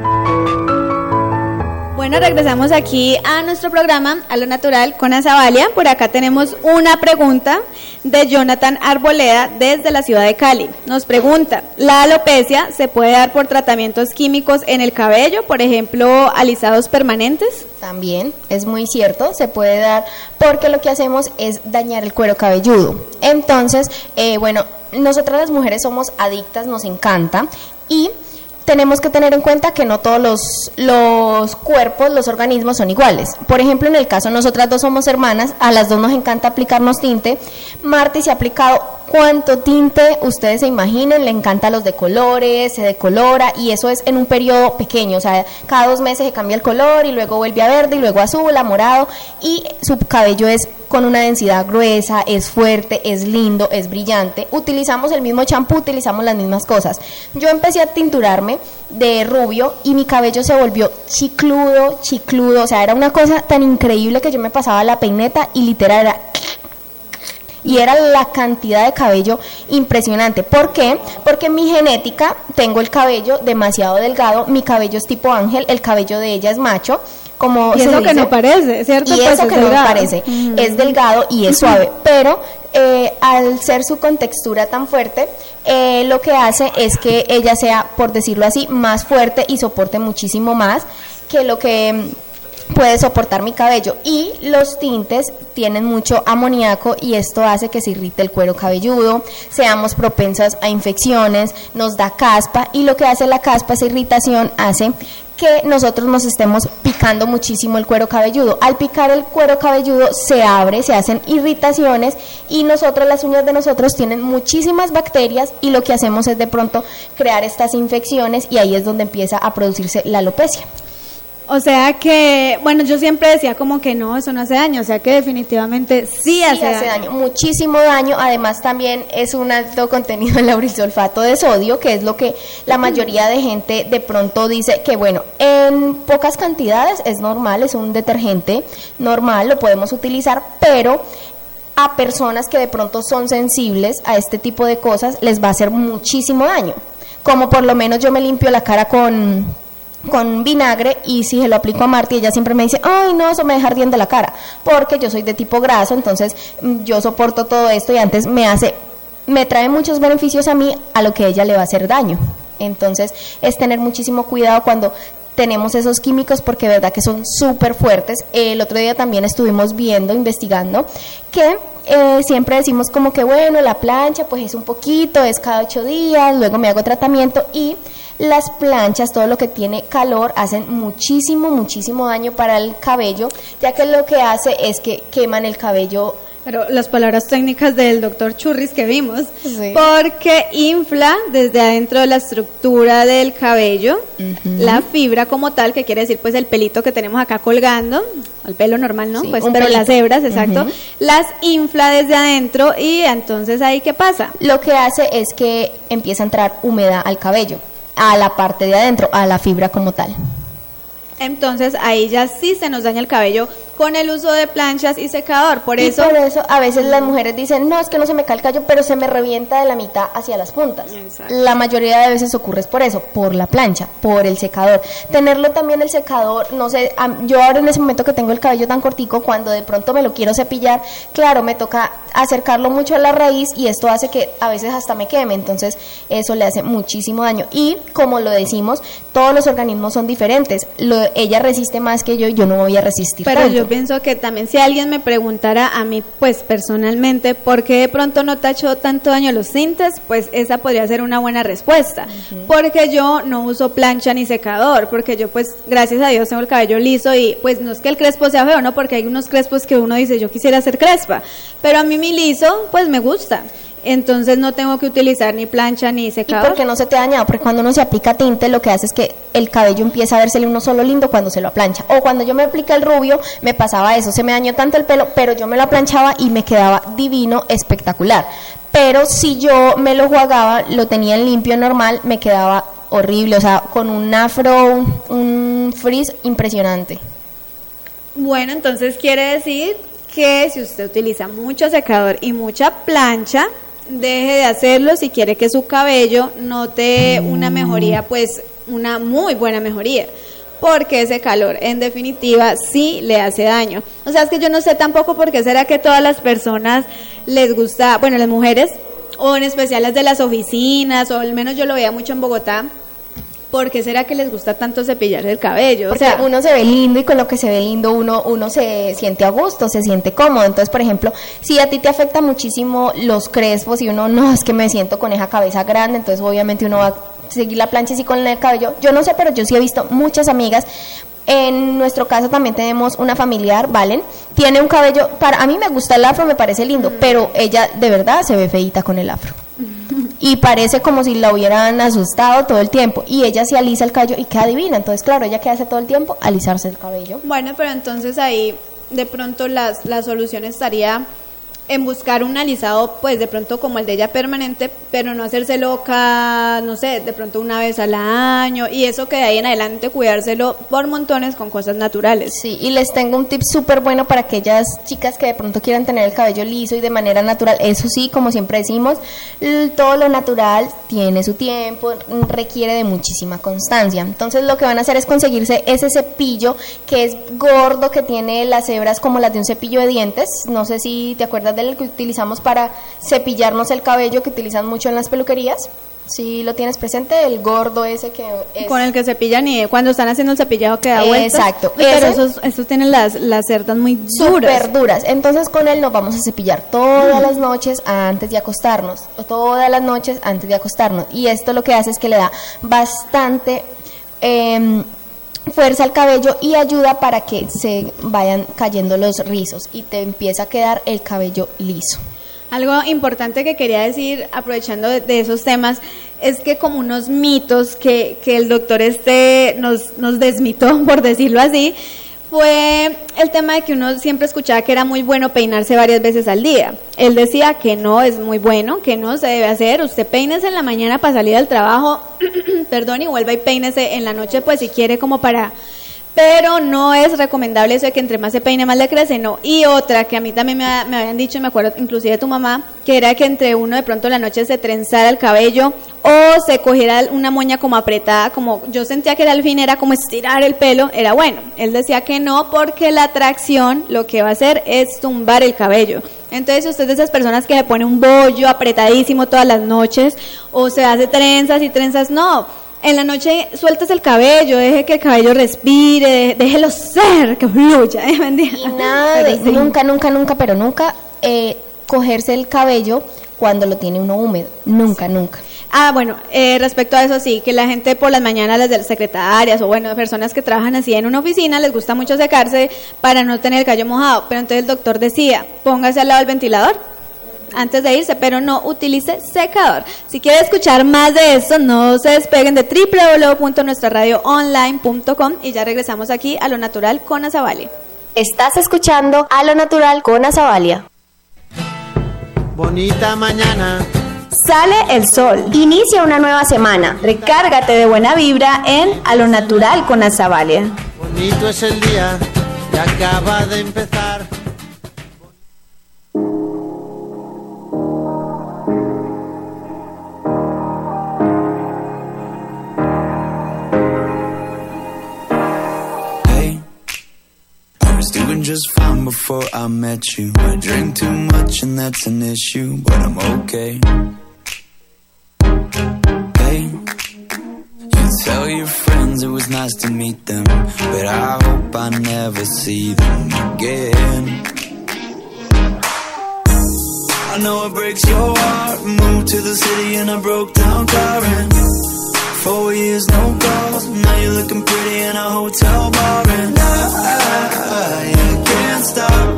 Bueno, regresamos aquí a nuestro programa A lo Natural con Azavalia. Por acá tenemos una pregunta de Jonathan Arboleda desde la ciudad de Cali. Nos pregunta, ¿la alopecia se puede dar por tratamientos químicos en el cabello, por ejemplo, alisados permanentes? También, es muy cierto, se puede dar porque lo que hacemos es dañar el cuero cabelludo. Entonces, eh, bueno, nosotras las mujeres somos adictas, nos encanta y tenemos que tener en cuenta que no todos los, los cuerpos, los organismos son iguales. Por ejemplo, en el caso, nosotras dos somos hermanas, a las dos nos encanta aplicarnos tinte. Marty se ha aplicado cuánto tinte ustedes se imaginen, le encantan los de colores, se decolora y eso es en un periodo pequeño, o sea, cada dos meses se cambia el color y luego vuelve a verde y luego azul, a morado y su cabello es con una densidad gruesa, es fuerte, es lindo, es brillante. Utilizamos el mismo champú, utilizamos las mismas cosas. Yo empecé a tinturarme de rubio y mi cabello se volvió chicludo, chicludo, o sea, era una cosa tan increíble que yo me pasaba la peineta y literal era... Y era la cantidad de cabello impresionante. ¿Por qué? Porque en mi genética tengo el cabello demasiado delgado, mi cabello es tipo ángel, el cabello de ella es macho. Como y eso que no parece, ¿cierto? Y pues eso que delgado. no parece, uh-huh. Es delgado y es suave, pero eh, al ser su contextura tan fuerte, eh, lo que hace es que ella sea, por decirlo así, más fuerte y soporte muchísimo más que lo que puede soportar mi cabello. Y los tintes tienen mucho amoníaco y esto hace que se irrite el cuero cabelludo, seamos propensas a infecciones, nos da caspa y lo que hace la caspa, esa irritación, hace que nosotros nos estemos picando muchísimo el cuero cabelludo. Al picar el cuero cabelludo se abre, se hacen irritaciones y nosotros, las uñas de nosotros tienen muchísimas bacterias y lo que hacemos es de pronto crear estas infecciones y ahí es donde empieza a producirse la alopecia. O sea que, bueno, yo siempre decía como que no, eso no hace daño, o sea que definitivamente sí, sí hace, hace daño. daño, muchísimo daño, además también es un alto contenido en laurisulfato de sodio, que es lo que la mayoría de gente de pronto dice que bueno, en pocas cantidades es normal, es un detergente normal, lo podemos utilizar, pero a personas que de pronto son sensibles a este tipo de cosas les va a hacer muchísimo daño, como por lo menos yo me limpio la cara con... con vinagre y si se lo aplico a Marty ella siempre me dice, ay no, eso me deja ardiendo la cara, porque yo soy de tipo graso, entonces yo soporto todo esto y antes me hace, me trae muchos beneficios a mí a lo que a ella le va a hacer daño. Entonces es tener muchísimo cuidado cuando tenemos esos químicos porque de verdad que son súper fuertes. El otro día también estuvimos viendo, investigando que eh, siempre decimos como que bueno, la plancha pues es un poquito, es cada ocho días, luego me hago tratamiento y las planchas, todo lo que tiene calor, hacen muchísimo, muchísimo daño para el cabello, ya que lo que hace es que queman el cabello. Pero las palabras técnicas del doctor Churris que vimos, sí. Porque infla desde adentro de la estructura del cabello, uh-huh. La fibra como tal, que quiere decir pues el pelito que tenemos acá colgando, el pelo normal, ¿no? Sí, pues pero pelito. Las hebras, exacto, uh-huh. Las infla desde adentro y entonces ahí ¿qué pasa? Lo que hace es que empieza a entrar humedad al cabello, a la parte de adentro, a la fibra como tal. Entonces ahí ya sí se nos daña el cabello con el uso de planchas y secador, por y eso por eso a veces las mujeres dicen, no, es que no se me cae el cabello, pero se me revienta de la mitad hacia las puntas. Exacto. La mayoría de veces ocurre por eso, por la plancha, por el secador. Tenerlo también el secador, no sé, yo ahora en ese momento que tengo el cabello tan cortico, cuando de pronto me lo quiero cepillar, claro, me toca acercarlo mucho a la raíz y esto hace que a veces hasta me queme, entonces eso le hace muchísimo daño. Y como lo decimos, todos los organismos son diferentes, lo, ella resiste más que yo y yo no voy a resistir pero tanto. yo yo pienso que también si alguien me preguntara a mí, pues personalmente, ¿por qué de pronto no te ha hecho tanto daño los tintes? Pues esa podría ser una buena respuesta, uh-huh. porque yo no uso plancha ni secador, porque yo pues gracias a Dios tengo el cabello liso y pues no es que el crespo sea feo, ¿no? Porque hay unos crespos que uno dice, yo quisiera ser crespa, pero a mí mi liso pues me gusta. Entonces no tengo que utilizar ni plancha ni secador. ¿Y por qué no se te ha dañado? Porque cuando uno se aplica tinte, lo que hace es que el cabello empieza a versele uno solo lindo cuando se lo aplancha. O cuando yo me apliqué el rubio, me pasaba eso, se me dañó tanto el pelo, pero yo me lo aplanchaba y me quedaba divino, espectacular. Pero si yo me lo jugaba, lo tenía en limpio normal, me quedaba horrible, o sea, con un afro, un, un frizz impresionante. Bueno, entonces quiere decir que si usted utiliza mucho secador y mucha plancha, deje de hacerlo si quiere que su cabello note una mejoría, pues una muy buena mejoría, porque ese calor en definitiva sí le hace daño. O sea, es que yo no sé tampoco por qué será que todas las personas les gusta, bueno, las mujeres, o en especial las de las oficinas, o al menos yo lo veía mucho en Bogotá, ¿por qué será que les gusta tanto cepillarse el cabello? Porque o sea, uno se ve lindo y con lo que se ve lindo uno uno se siente a gusto, se siente cómodo. Entonces, por ejemplo, si a ti te afecta muchísimo los crespos y uno, no, es que me siento con esa cabeza grande, entonces obviamente uno va a seguir la plancha así con el cabello. Yo no sé, pero yo sí he visto muchas amigas. En nuestro caso también tenemos una familiar, Valen, tiene un cabello, para a mí me gusta el afro, me parece lindo, mm. pero ella de verdad se ve feíta con el afro. Y parece como si la hubieran asustado todo el tiempo. Y ella se alisa el cabello y queda divina. Entonces, claro, ella qué hace todo el tiempo, alisarse el cabello. Bueno, pero entonces ahí de pronto las, la solución estaría en buscar un alisado, pues de pronto como el de ella permanente, pero no hacerse loca, no sé, de pronto una vez al año, y eso que de ahí en adelante cuidárselo por montones con cosas naturales. Sí, y les tengo un tip súper bueno para aquellas chicas que de pronto quieran tener el cabello liso y de manera natural. Eso sí, como siempre decimos, todo lo natural tiene su tiempo, requiere de muchísima constancia. Entonces lo que van a hacer es conseguirse ese cepillo que es gordo, que tiene las hebras como las de un cepillo de dientes. No sé si te acuerdas del que utilizamos para cepillarnos el cabello, que utilizan mucho en las peluquerías. Si lo tienes presente, el gordo ese que es... Con el que cepillan y cuando están haciendo el cepillado queda vueltas. Exacto. Uy, pero esos, esos tienen las, las cerdas muy duras. Súper duras. Entonces con él nos vamos a cepillar todas mm. las noches antes de acostarnos. O todas las noches antes de acostarnos. Y esto lo que hace es que le da bastante... Eh, fuerza al cabello y ayuda para que se vayan cayendo los rizos y te empieza a quedar el cabello liso. Algo importante que quería decir, aprovechando de, de esos temas, es que como unos mitos que, que el doctor este nos, nos desmitó, por decirlo así, fue el tema de que uno siempre escuchaba que era muy bueno peinarse varias veces al día. Él decía que no es muy bueno, que no se debe hacer. Usted peínese en la mañana para salir al trabajo, perdón, y vuelva y peínese en la noche, pues si quiere como para... Pero no es recomendable eso de que entre más se peine más le crece, no. Y otra que a mí también me, me habían dicho, me acuerdo inclusive de tu mamá, que era que entre uno de pronto en la noche se trenzara el cabello o se cogiera una moña como apretada, como yo sentía que al fin era como estirar el pelo, era bueno. Él decía que no, porque la tracción lo que va a hacer es tumbar el cabello. Entonces, si usted es de esas personas que le pone un bollo apretadísimo todas las noches o se hace trenzas y trenzas, no. En la noche sueltes el cabello, deje que el cabello respire, déjelo ser, que fluya, ¿eh? Y nada de, sí. nunca, nunca, nunca, pero nunca eh, cogerse el cabello cuando lo tiene uno húmedo, nunca, nunca. Ah, bueno, eh, respecto a eso sí, que la gente por las mañanas, las de las secretarias o bueno, personas que trabajan así en una oficina, les gusta mucho secarse para no tener el cabello mojado, pero entonces el doctor decía, póngase al lado del ventilador antes de irse, pero no utilice secador. Si quiere escuchar más de esto, no se despeguen de doble u doble u doble u punto nuestra radio online punto com y ya regresamos aquí a Lo Natural con Azabalia. Estás escuchando A Lo Natural con Azabalia. Bonita mañana. Sale el sol. Inicia una nueva semana. Recárgate de buena vibra en A Lo Natural con Azabalia. Bonito es el día que acaba de empezar. Doing just fine before I met you. I drink too much and that's an issue, but I'm okay. Hey, you tell your friends friends, it was nice to meet them, but I hope I never see them again. I know it breaks your heart. Moved to the city in a broke down car, and four years no calls. Now you're looking pretty in a hotel bar, and I, I, I can't stop.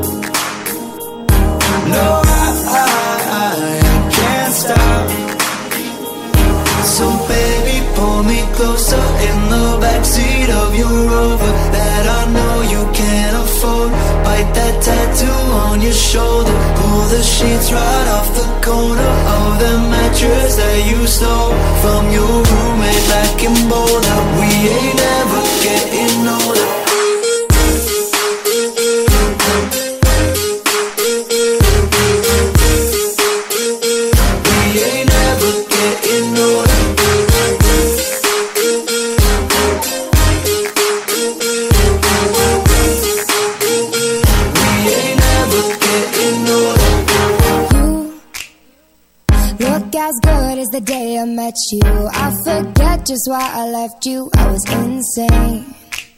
No, I, I, I can't stop. So baby, pull me closer in the backseat of your Rover that I know you can't afford. Bite that tattoo on your shoulder. Pull the sheets right off the corner of the mattress that you stole from your roommate back in Boulder. We ain't never getting older. We ain't never getting older. As good as the day I met you, I forget just why I left you. I was insane.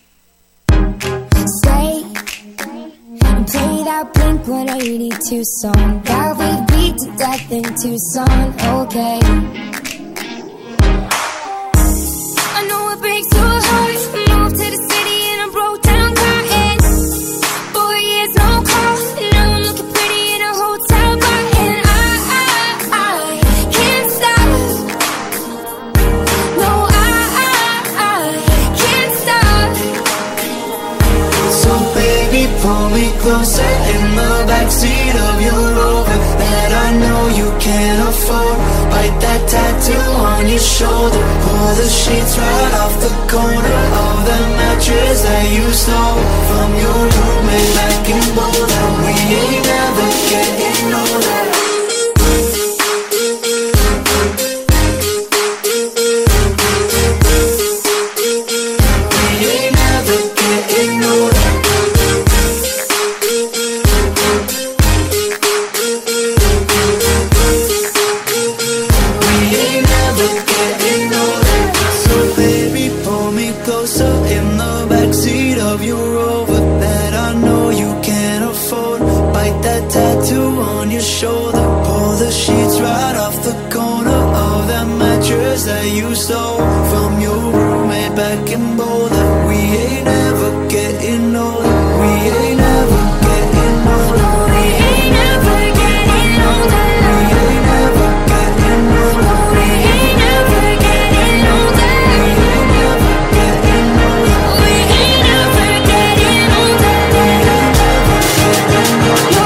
Stay and play that Blink one eighty-two song that we beat to death in Tucson. Okay, I know it breaks your heart. Moved to the city in a broke down car, and four years no call. Now I'm looking pretty in a hotel bar, and I, I, I can't stop. No, I, I, I can't stop. So baby, pull me closer in the backseat of your Rover that I know you can't afford. Bite that tattoo on your shoulder. Pull the sheets right off the corner of the mattress that you stole from your roommate back in Boulder. We ain't never getting older. We ain't never getting older. Tattoo on your shoulder. Pull the sheets right off the corner of that mattress that you stole from your roommate back in Boulder. We ain't ever getting older. We ain't ever getting older. We ain't ever getting older. We ain't ever getting older. We ain't ever getting older. We ain't ever getting older. We ain't ever getting older. We ain't ever getting older.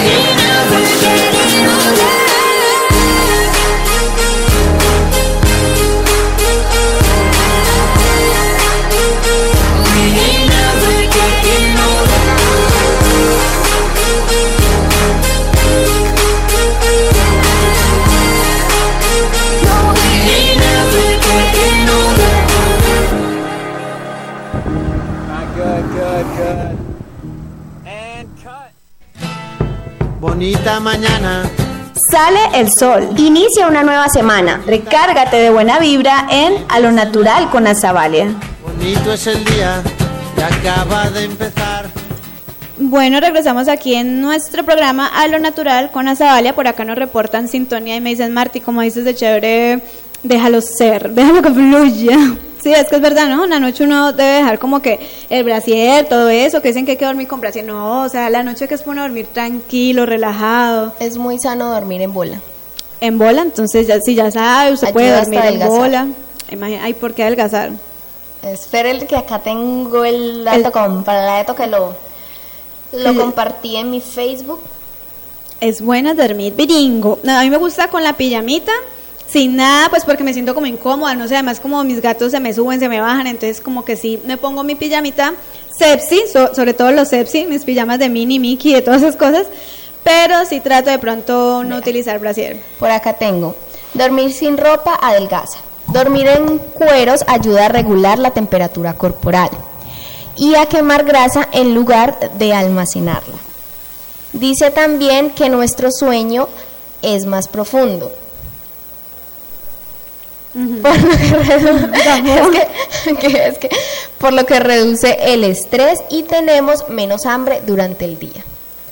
Bonita mañana. Sale el sol. Inicia una nueva semana. Recárgate de buena vibra en A lo Natural con Azabale. Bonito es el día que acaba de empezar. Bueno, regresamos aquí en nuestro programa A lo Natural con Azabale. Por acá nos reportan sintonía y me dicen, Marti, como dices de chévere, déjalo ser, déjalo que fluya. Sí, es que es verdad, ¿no? En la noche uno debe dejar como que el brasier, todo eso, que dicen que hay que dormir con brasier. No, o sea, la noche que es bueno dormir tranquilo, relajado. Es muy sano dormir en bola. En bola, entonces ya si ya sabe, usted Ayuda puede dormir en adelgazar. bola. Imagina, ay, ¿por qué adelgazar? Espere que acá tengo el dato El- completo que lo, lo El- compartí en mi Facebook. Es buena dormir viringo. No, a mí me gusta con la pijamita, sin nada, pues porque me siento como incómoda, no sé, además como mis gatos se me suben, se me bajan, entonces como que sí, me pongo mi pijamita sepsi, so- sobre todo los sepsi, mis pijamas de Minnie, Mickey, de todas esas cosas, pero sí trato de pronto no utilizar brasier. Por acá tengo, dormir sin ropa adelgaza. Dormir en cueros ayuda a regular la temperatura corporal y a quemar grasa en lugar de almacenarla. Dice también que nuestro sueño es más profundo. Por lo que resulta- es que que es que por lo que reduce el estrés y tenemos menos hambre durante el día.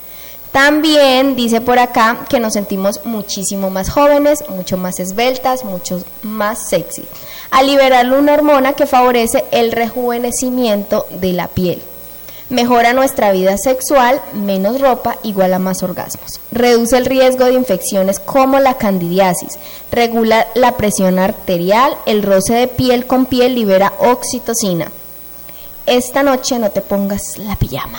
También dice por acá que nos sentimos muchísimo más jóvenes, mucho más esbeltas, mucho más sexy, al liberar una hormona que favorece el rejuvenecimiento de la piel. Mejora nuestra vida sexual, menos ropa igual a más orgasmos. Reduce el riesgo de infecciones como la candidiasis. Regula la presión arterial, el roce de piel con piel libera oxitocina. Esta noche no te pongas la pijama.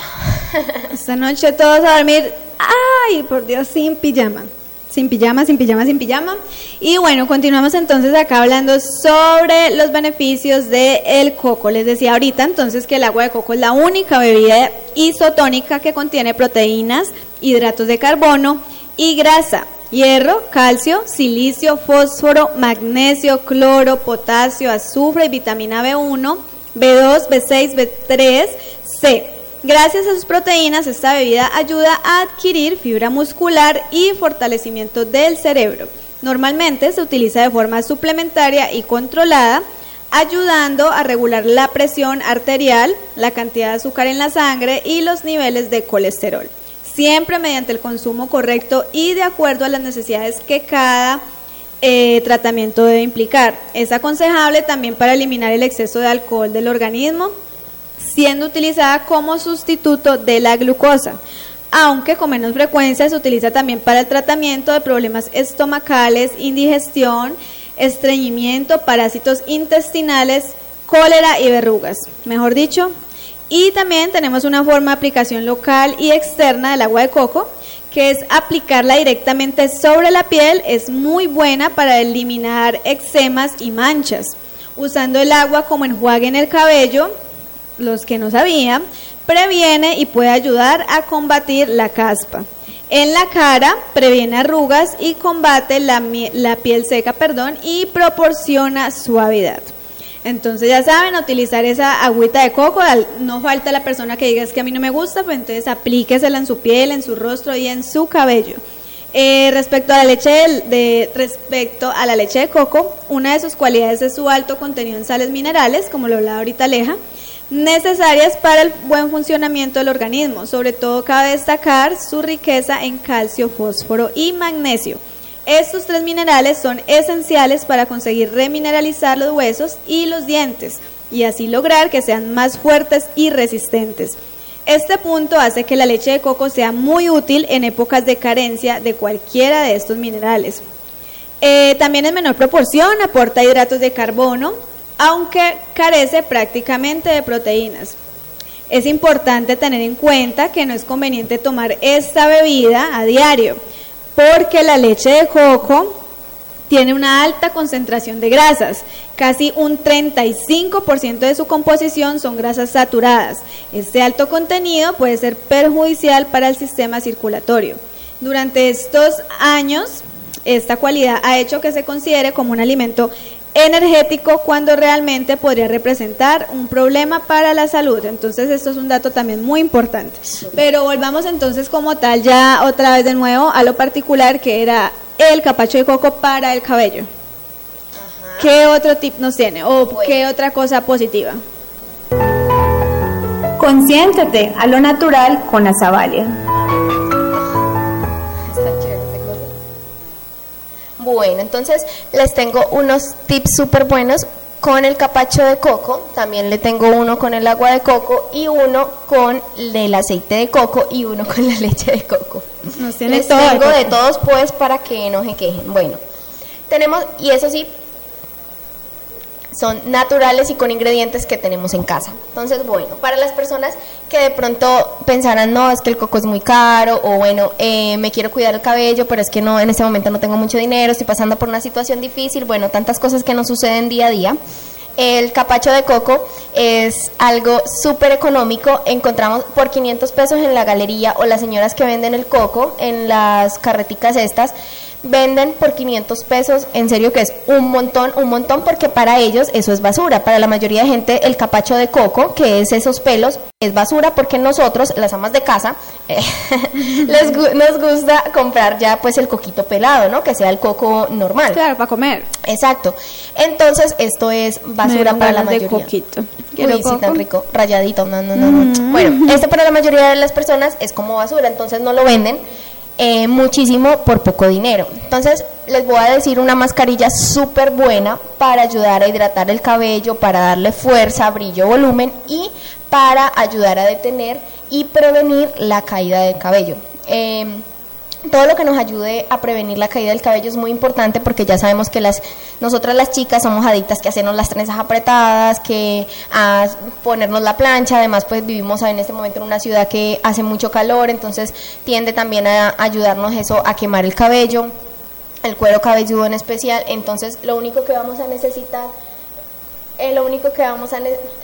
Esta noche todos a dormir, ay, por Dios, sin pijama. Sin pijama, sin pijama, sin pijama. Y bueno, continuamos entonces acá hablando sobre los beneficios del coco. Les decía ahorita entonces que el agua de coco es la única bebida isotónica que contiene proteínas, hidratos de carbono y grasa, hierro, calcio, silicio, fósforo, magnesio, cloro, potasio, azufre y vitamina B uno, B dos, B seis, B tres, C. Gracias a sus proteínas, esta bebida ayuda a adquirir fibra muscular y fortalecimiento del cerebro. Normalmente se utiliza de forma suplementaria y controlada, ayudando a regular la presión arterial, la cantidad de azúcar en la sangre y los niveles de colesterol. Siempre mediante el consumo correcto y de acuerdo a las necesidades que cada eh, tratamiento debe implicar. Es aconsejable también para eliminar el exceso de alcohol del organismo, siendo utilizada como sustituto de la glucosa, aunque con menos frecuencia se utiliza también para el tratamiento de problemas estomacales, indigestión, estreñimiento, parásitos intestinales, cólera y verrugas, mejor dicho. Y también tenemos una forma de aplicación local y externa del agua de coco, que es aplicarla directamente sobre la piel. Es muy buena para eliminar eczemas y manchas, usando el agua como enjuague en el cabello. Los que no sabían, previene y puede ayudar a combatir la caspa. En la cara, previene arrugas y combate la, la piel seca, perdón, y proporciona suavidad. Entonces ya saben, utilizar esa agüita de coco. No falta la persona que diga es que a mí no me gusta, pues entonces aplíquesela en su piel, en su rostro y en su cabello. Eh, respecto a la leche de, de respecto a la leche de coco, una de sus cualidades es su alto contenido en sales minerales, como lo hablaba ahorita Aleja, necesarias para el buen funcionamiento del organismo. Sobre todo cabe destacar su riqueza en calcio, fósforo y magnesio. Estos tres minerales son esenciales para conseguir remineralizar los huesos y los dientes y así lograr que sean más fuertes y resistentes. Este punto hace que la leche de coco sea muy útil en épocas de carencia de cualquiera de estos minerales. Eh, también en menor proporción aporta hidratos de carbono, aunque carece prácticamente de proteínas. Es importante tener en cuenta que no es conveniente tomar esta bebida a diario, porque la leche de coco tiene una alta concentración de grasas, casi un treinta y cinco por ciento de su composición son grasas saturadas. Este alto contenido puede ser perjudicial para el sistema circulatorio. Durante estos años, esta cualidad ha hecho que se considere como un alimento energético cuando realmente podría representar un problema para la salud. Entonces esto es un dato también muy importante. Pero volvamos entonces como tal ya otra vez de nuevo a lo particular que era el capacho de coco para el cabello. Ajá. ¿Qué otro tip nos tiene? ¿O bueno, qué otra cosa positiva? Consiéntete a lo natural con Azavalia. Bueno, entonces les tengo unos tips súper buenos con el capacho de coco. También le tengo uno con el agua de coco y uno con el aceite de coco y uno con la leche de coco. Nos tiene les todo tengo de todos pues para que no se quejen. Bueno, tenemos, y eso sí, son naturales y con ingredientes que tenemos en casa. Entonces, bueno, para las personas que de pronto pensaran, no, es que el coco es muy caro, o bueno, eh, me quiero cuidar el cabello, pero es que no, en este momento no tengo mucho dinero, estoy pasando por una situación difícil, bueno, tantas cosas que nos suceden día a día. El capacho de coco es algo súper económico, encontramos por quinientos pesos en la galería, o las señoras que venden el coco en las carreticas estas, venden por quinientos pesos, en serio que es un montón, un montón, porque para ellos eso es basura. Para la mayoría de gente el capacho de coco, que es esos pelos, es basura, porque nosotros, las amas de casa, eh, les gu- nos gusta comprar ya pues el coquito pelado, ¿no? Que sea el coco normal. Claro, para comer. Exacto. Entonces esto es basura Me para la ganas de mayoría. coquito. ¿Quiero Uy, sí, coco? tan rico, rayadito, no, no, no, no. Mm. Bueno, esto para la mayoría de las personas es como basura, entonces no lo venden eh, muchísimo por poco dinero. Entonces les voy a decir una mascarilla súper buena para ayudar a hidratar el cabello, para darle fuerza, brillo, volumen y para ayudar a detener y prevenir la caída del cabello. Eh, Todo lo que nos ayude a prevenir la caída del cabello es muy importante, porque ya sabemos que las nosotras las chicas somos adictas que hacernos las trenzas apretadas, que a ponernos la plancha. Además pues vivimos en este momento en una ciudad que hace mucho calor, entonces tiende también a ayudarnos eso a quemar el cabello, el cuero cabelludo en especial. Entonces lo único que vamos a necesitar, eh, lo único que vamos a necesitar...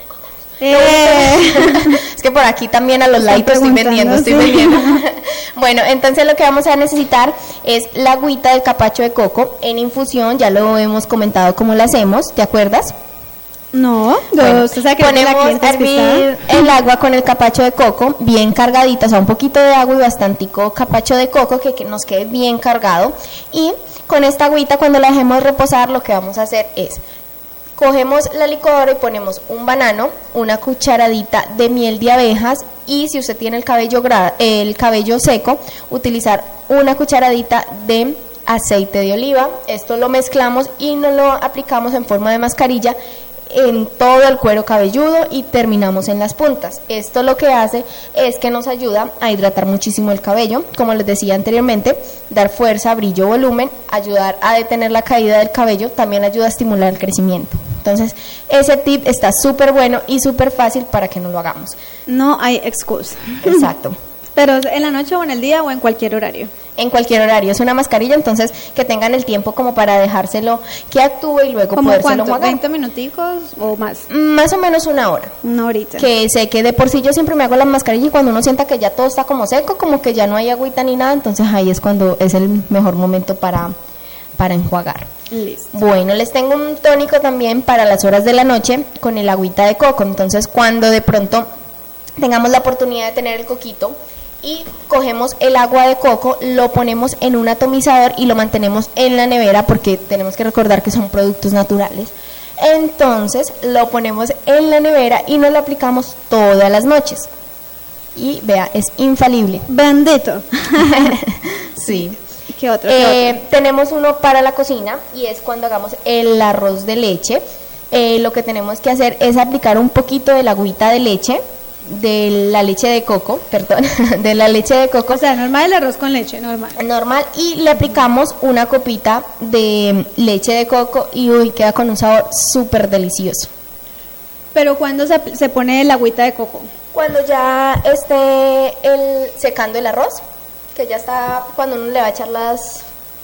Eh. Es que por aquí también a los Están laditos estoy vendiendo, estoy preguntando, vendiendo. Bueno, entonces lo que vamos a necesitar es la agüita del capacho de coco en infusión. Ya lo hemos comentado cómo lo hacemos, ¿te acuerdas? No, Bueno, usted sabe que la ponemos cliente a es que hervir el agua con el capacho de coco bien cargadita, o sea, un poquito de agua y bastantico capacho de coco que, que nos quede bien cargado. Y con esta agüita, cuando la dejemos reposar, lo que vamos a hacer es: cogemos la licuadora y ponemos un banano, una cucharadita de miel de abejas, y si usted tiene el cabello gra- el cabello seco, utilizar una cucharadita de aceite de oliva. Esto lo mezclamos y nos lo aplicamos en forma de mascarilla en todo el cuero cabelludo y terminamos en las puntas. Esto lo que hace es que nos ayuda a hidratar muchísimo el cabello, como les decía anteriormente, dar fuerza, brillo, volumen, ayudar a detener la caída del cabello, también ayuda a estimular el crecimiento. Entonces, ese tip está súper bueno y súper fácil para que no lo hagamos. no hay excusa. Exacto. Pero en la noche o en el día o en cualquier horario. En cualquier horario, es una mascarilla, entonces que tengan el tiempo como para dejárselo que actúe y luego ¿Como podérselo cuánto? jugar. ¿veinte minuticos o más? Más o menos una hora. Una horita. Que sé que de por sí yo siempre me hago la mascarilla y cuando uno sienta que ya todo está como seco, como que ya no hay agüita ni nada, entonces ahí es cuando es el mejor momento para, para enjuagar. Listo. Bueno, les tengo un tónico también para las horas de la noche con el agüita de coco. Entonces, cuando de pronto tengamos la oportunidad de tener el coquito y cogemos el agua de coco, lo ponemos en un atomizador y lo mantenemos en la nevera, porque tenemos que recordar que son productos naturales. Entonces, lo ponemos en la nevera y nos lo aplicamos todas las noches. Y vea, es infalible. Bendito. Sí. ¿Qué otro? ¿Qué Eh, otro? tenemos uno para la cocina y es cuando hagamos el arroz de leche. Eh, lo que tenemos que hacer es aplicar un poquito de la agüita de leche, de la leche de coco, perdón, de la leche de coco O sea, normal el arroz con leche, normal. normal, y le aplicamos una copita de leche de coco y uy, queda con un sabor súper delicioso. Pero cuando se, apl- se pone el agüita de coco. Cuando ya esté el, secando el arroz, que ya está, cuando uno le va a echar las,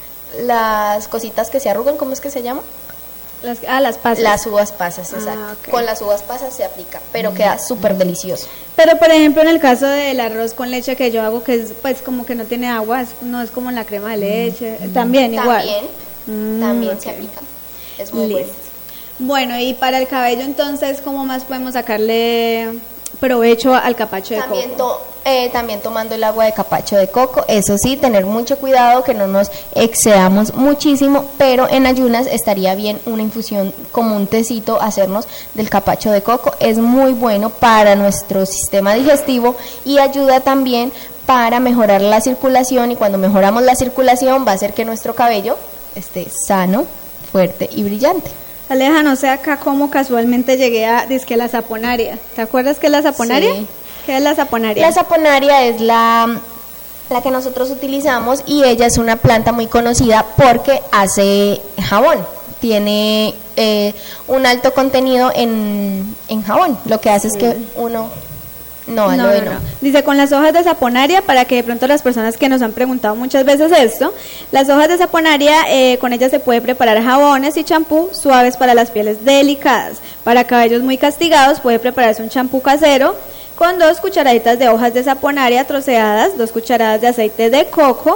las cositas que se arrugan, ¿cómo es que se llama? Las, ah, las pasas. Las uvas pasas, Ah, exacto. ok. Con las uvas pasas se aplica, pero queda súper delicioso. Pero por ejemplo en el caso del arroz con leche que yo hago, que es pues como que no tiene agua, es- no es como la crema de leche, también igual. También, Mm, también ok. se aplica. Es muy bueno. Listo. Bueno, y para el cabello entonces, ¿cómo más podemos sacarle provecho al capacho de También, coco? to- eh, también tomando el agua de capacho de coco, eso sí, tener mucho cuidado que no nos excedamos muchísimo, pero en ayunas estaría bien una infusión como un tecito hacernos del capacho de coco. Es muy bueno para nuestro sistema digestivo y ayuda también para mejorar la circulación, y cuando mejoramos la circulación va a hacer que nuestro cabello esté sano, fuerte y brillante. Aleja, no sé acá cómo casualmente llegué a dizque la saponaria. ¿Te acuerdas qué es la saponaria? Sí. ¿Qué es la saponaria? La saponaria es la, la que nosotros utilizamos y ella es una planta muy conocida porque hace jabón. Tiene eh, un alto contenido en, en jabón. Lo que hace es que uno... No, No, aloe no, no. no. Dice con las hojas de saponaria, para que de pronto las personas que nos han preguntado muchas veces esto, las hojas de saponaria, eh, con ellas se puede preparar jabones y champú suaves para las pieles delicadas. Para cabellos muy castigados puede prepararse un champú casero con dos cucharaditas de hojas de saponaria troceadas, dos cucharadas de aceite de coco,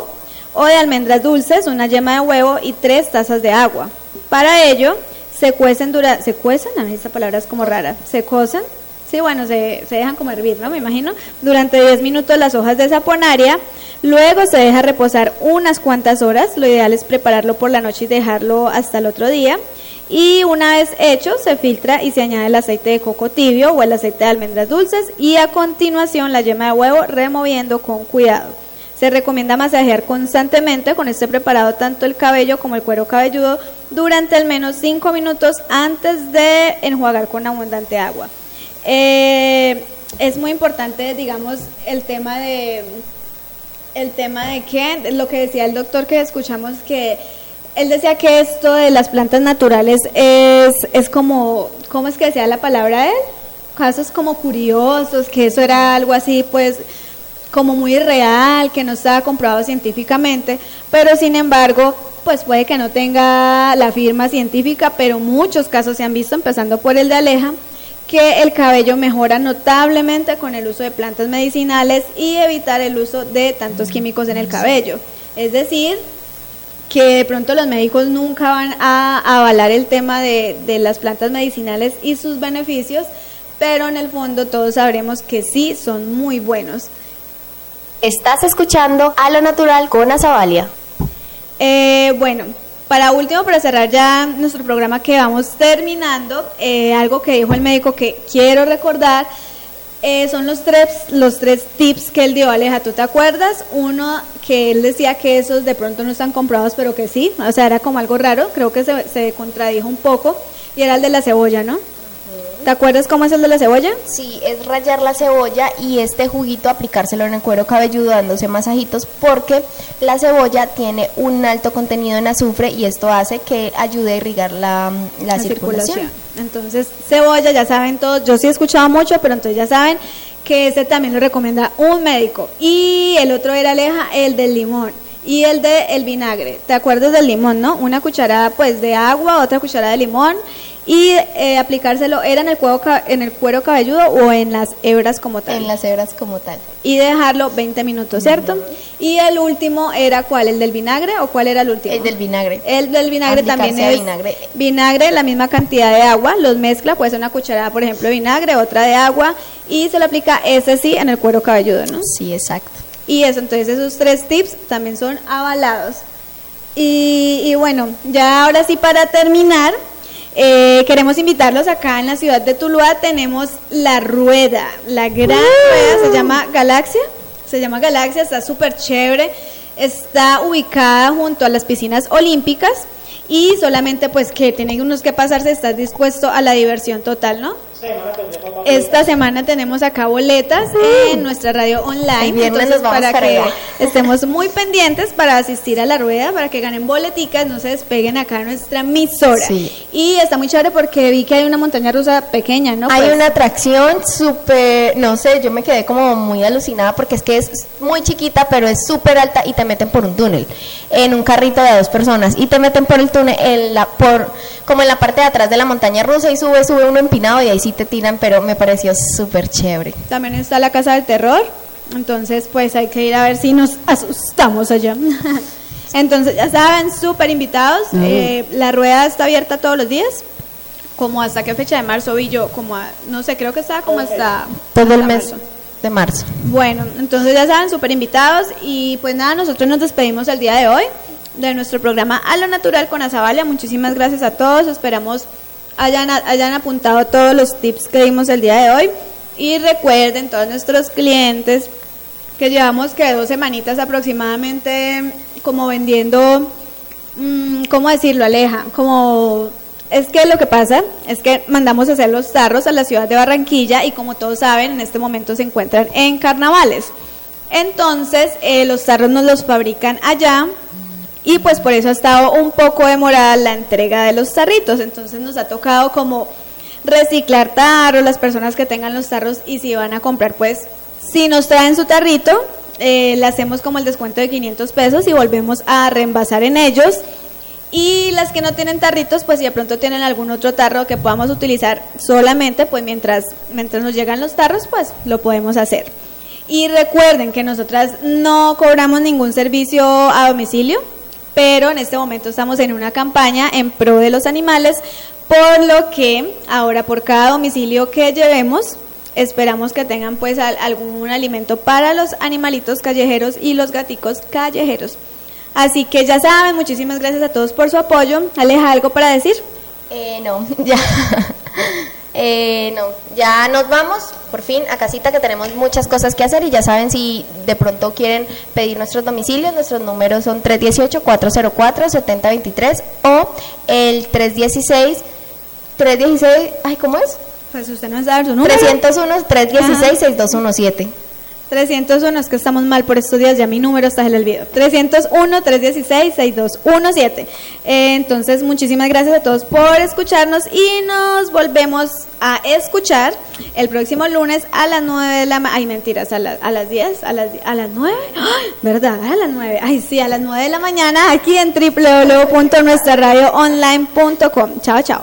o de almendras dulces, una yema de huevo y tres tazas de agua. Para ello, se cuecen durante, ¿se cuecen? A mí esta palabra es como rara, ¿se cocen? Sí, bueno, se, se dejan como hervir, ¿no? Me imagino. Durante diez minutos las hojas de saponaria, luego se deja reposar unas cuantas horas, lo ideal es prepararlo por la noche y dejarlo hasta el otro día. Y una vez hecho, se filtra y se añade el aceite de coco tibio o el aceite de almendras dulces y a continuación la yema de huevo removiendo con cuidado. Se recomienda masajear constantemente con este preparado tanto el cabello como el cuero cabelludo durante al menos cinco minutos antes de enjuagar con abundante agua. Eh, es muy importante, digamos, el tema de el tema de que lo que decía el doctor que escuchamos, que él decía que esto de las plantas naturales es es como, ¿cómo es que decía la palabra él? Casos como curiosos, que eso era algo así, pues como muy real, que no estaba comprobado científicamente, pero sin embargo, pues puede que no tenga la firma científica, pero muchos casos se han visto, empezando por el de Aleja, que el cabello mejora notablemente con el uso de plantas medicinales y evitar el uso de tantos químicos en el cabello. Es decir, que de pronto los médicos nunca van a avalar el tema de, de las plantas medicinales y sus beneficios, pero en el fondo todos sabremos que sí son muy buenos. Estás escuchando A lo Natural con Azabalia. Eh, bueno, para último, para cerrar ya nuestro programa que vamos terminando, eh, algo que dijo el médico que quiero recordar, eh, son los tres, los tres tips que él dio. Aleja, ¿tú te acuerdas? Uno, que él decía que esos de pronto no están comprobados, pero que sí, o sea, era como algo raro, creo que se, se contradijo un poco, y era el de la cebolla, ¿no? ¿Te acuerdas cómo es el de la cebolla? Sí, es rallar la cebolla y este juguito aplicárselo en el cuero cabelludo dándose masajitos, porque la cebolla tiene un alto contenido en azufre y esto hace que ayude a irrigar la, la, la circulación. circulación. Entonces, cebolla, ya saben todos, yo sí he escuchado mucho, pero entonces ya saben que ese también lo recomienda un médico. Y el otro era, Aleja, el del limón. Y el de el vinagre. ¿Te acuerdas del limón, no? Una cucharada pues de agua, otra cucharada de limón y eh, aplicárselo, ¿era en el, cuero, en el cuero cabelludo o en las hebras como tal? En las hebras como tal. Y dejarlo veinte minutos, ¿cierto? Uh-huh. Y el último era, ¿cuál? ¿El del vinagre o cuál era el último? El del vinagre. El del vinagre también es vinagre. vinagre, la misma cantidad de agua, los mezcla, puede ser una cucharada, por ejemplo, de vinagre, otra de agua, y se lo aplica ese sí en el cuero cabelludo, ¿no? Sí, exacto. Y eso, entonces esos tres tips también son avalados. Y, y bueno, ya ahora sí para terminar, eh, queremos invitarlos acá en la ciudad de Tuluá, tenemos la rueda, la gran uh. rueda, se llama Galaxia, se llama Galaxia, está súper chévere, está ubicada junto a las piscinas olímpicas y solamente pues que tienen unos que pasarse, estás dispuesto a la diversión total, ¿no? Esta semana tenemos acá boletas en nuestra radio online, entonces para que estemos muy pendientes para asistir a la rueda, para que ganen boleticas, no se despeguen acá en nuestra emisora. Sí. Y está muy chévere porque vi que hay una montaña rusa pequeña, ¿no? Hay pues, una atracción súper, no sé, yo me quedé como muy alucinada porque es que es muy chiquita, pero es súper alta y te meten por un túnel, en un carrito de dos personas, y te meten por el túnel, en la, por como en la parte de atrás de la montaña rusa y sube, sube uno empinado y ahí sí te tiran, pero me pareció súper chévere. También está la Casa del Terror, entonces pues hay que ir a ver si nos asustamos allá. Entonces ya saben, súper invitados, mm. eh, la rueda está abierta todos los días, como hasta qué fecha de marzo vi yo, como a, no sé, creo que está como hasta todo el mes de marzo. Bueno, entonces ya saben, súper invitados y pues nada, nosotros nos despedimos el día de hoy de nuestro programa A lo Natural con Azabalia. Muchísimas gracias a todos, esperamos Hayan, hayan apuntado todos los tips que dimos el día de hoy y recuerden todos nuestros clientes que llevamos que dos semanitas aproximadamente como vendiendo, mmm, ¿cómo decirlo, Aleja? Como es que lo que pasa es que mandamos a hacer los tarros a la ciudad de Barranquilla y como todos saben en este momento se encuentran en carnavales, entonces eh, los tarros nos los fabrican allá. Y pues por eso ha estado un poco demorada la entrega de los tarritos, entonces nos ha tocado como reciclar tarros, las personas que tengan los tarros y si van a comprar pues, si nos traen su tarrito, eh, le hacemos como el descuento de quinientos pesos y volvemos a reenvasar en ellos. Y las que no tienen tarritos, pues si de pronto tienen algún otro tarro que podamos utilizar solamente, pues mientras, mientras nos llegan los tarros, pues lo podemos hacer. Y recuerden que nosotras no cobramos ningún servicio a domicilio, pero en este momento estamos en una campaña en pro de los animales, por lo que ahora por cada domicilio que llevemos, esperamos que tengan pues al, algún alimento para los animalitos callejeros y los gaticos callejeros. Así que ya saben, muchísimas gracias a todos por su apoyo. Aleja, ¿algo para decir? Eh, no, ya. Eh, no, ya nos vamos por fin a casita, que tenemos muchas cosas que hacer, y ya saben, si de pronto quieren pedir nuestros domicilios, nuestros números son tres uno ocho, cuatro cero cuatro, siete cero dos tres o el tres uno seis, tres uno seis, ay, ¿cómo es? Pues usted no sabe su número. trescientos uno, tres uno seis, seis dos uno siete. trescientos uno, es que estamos mal por estos días, ya mi número está en el video. trescientos uno, tres uno seis, seis dos uno siete. Eh, entonces, muchísimas gracias a todos por escucharnos y nos volvemos a escuchar el próximo lunes a las nueve de la mañana. Ay, mentiras, a, la, a las diez, a las, a las nueve. ¡Ay! ¿Verdad? A las nueve. Ay, sí, a las nueve de la mañana aquí en doble u doble u doble u punto nuestra radio online punto com. Chao, chao.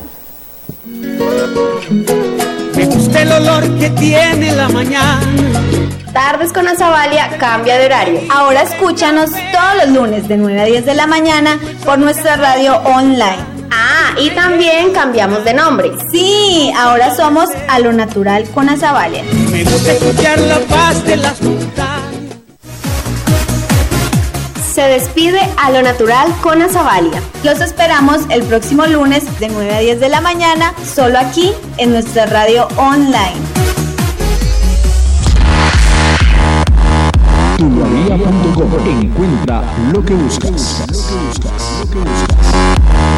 Me gusta el olor que tiene la mañana. Tardes con Azavalia cambia de horario. Ahora escúchanos todos los lunes de nueve a diez de la mañana por nuestra radio online. Ah, y también cambiamos de nombre. Sí, ahora somos A lo Natural con Azavalia. Me gusta escuchar la paz de las montañas. Se despide A lo Natural con Azavalia. Los esperamos el próximo lunes de nueve a diez de la mañana, solo aquí en nuestra radio online. Tuluaria punto com. Encuentra lo que buscas. Lo que buscas. Lo que buscas.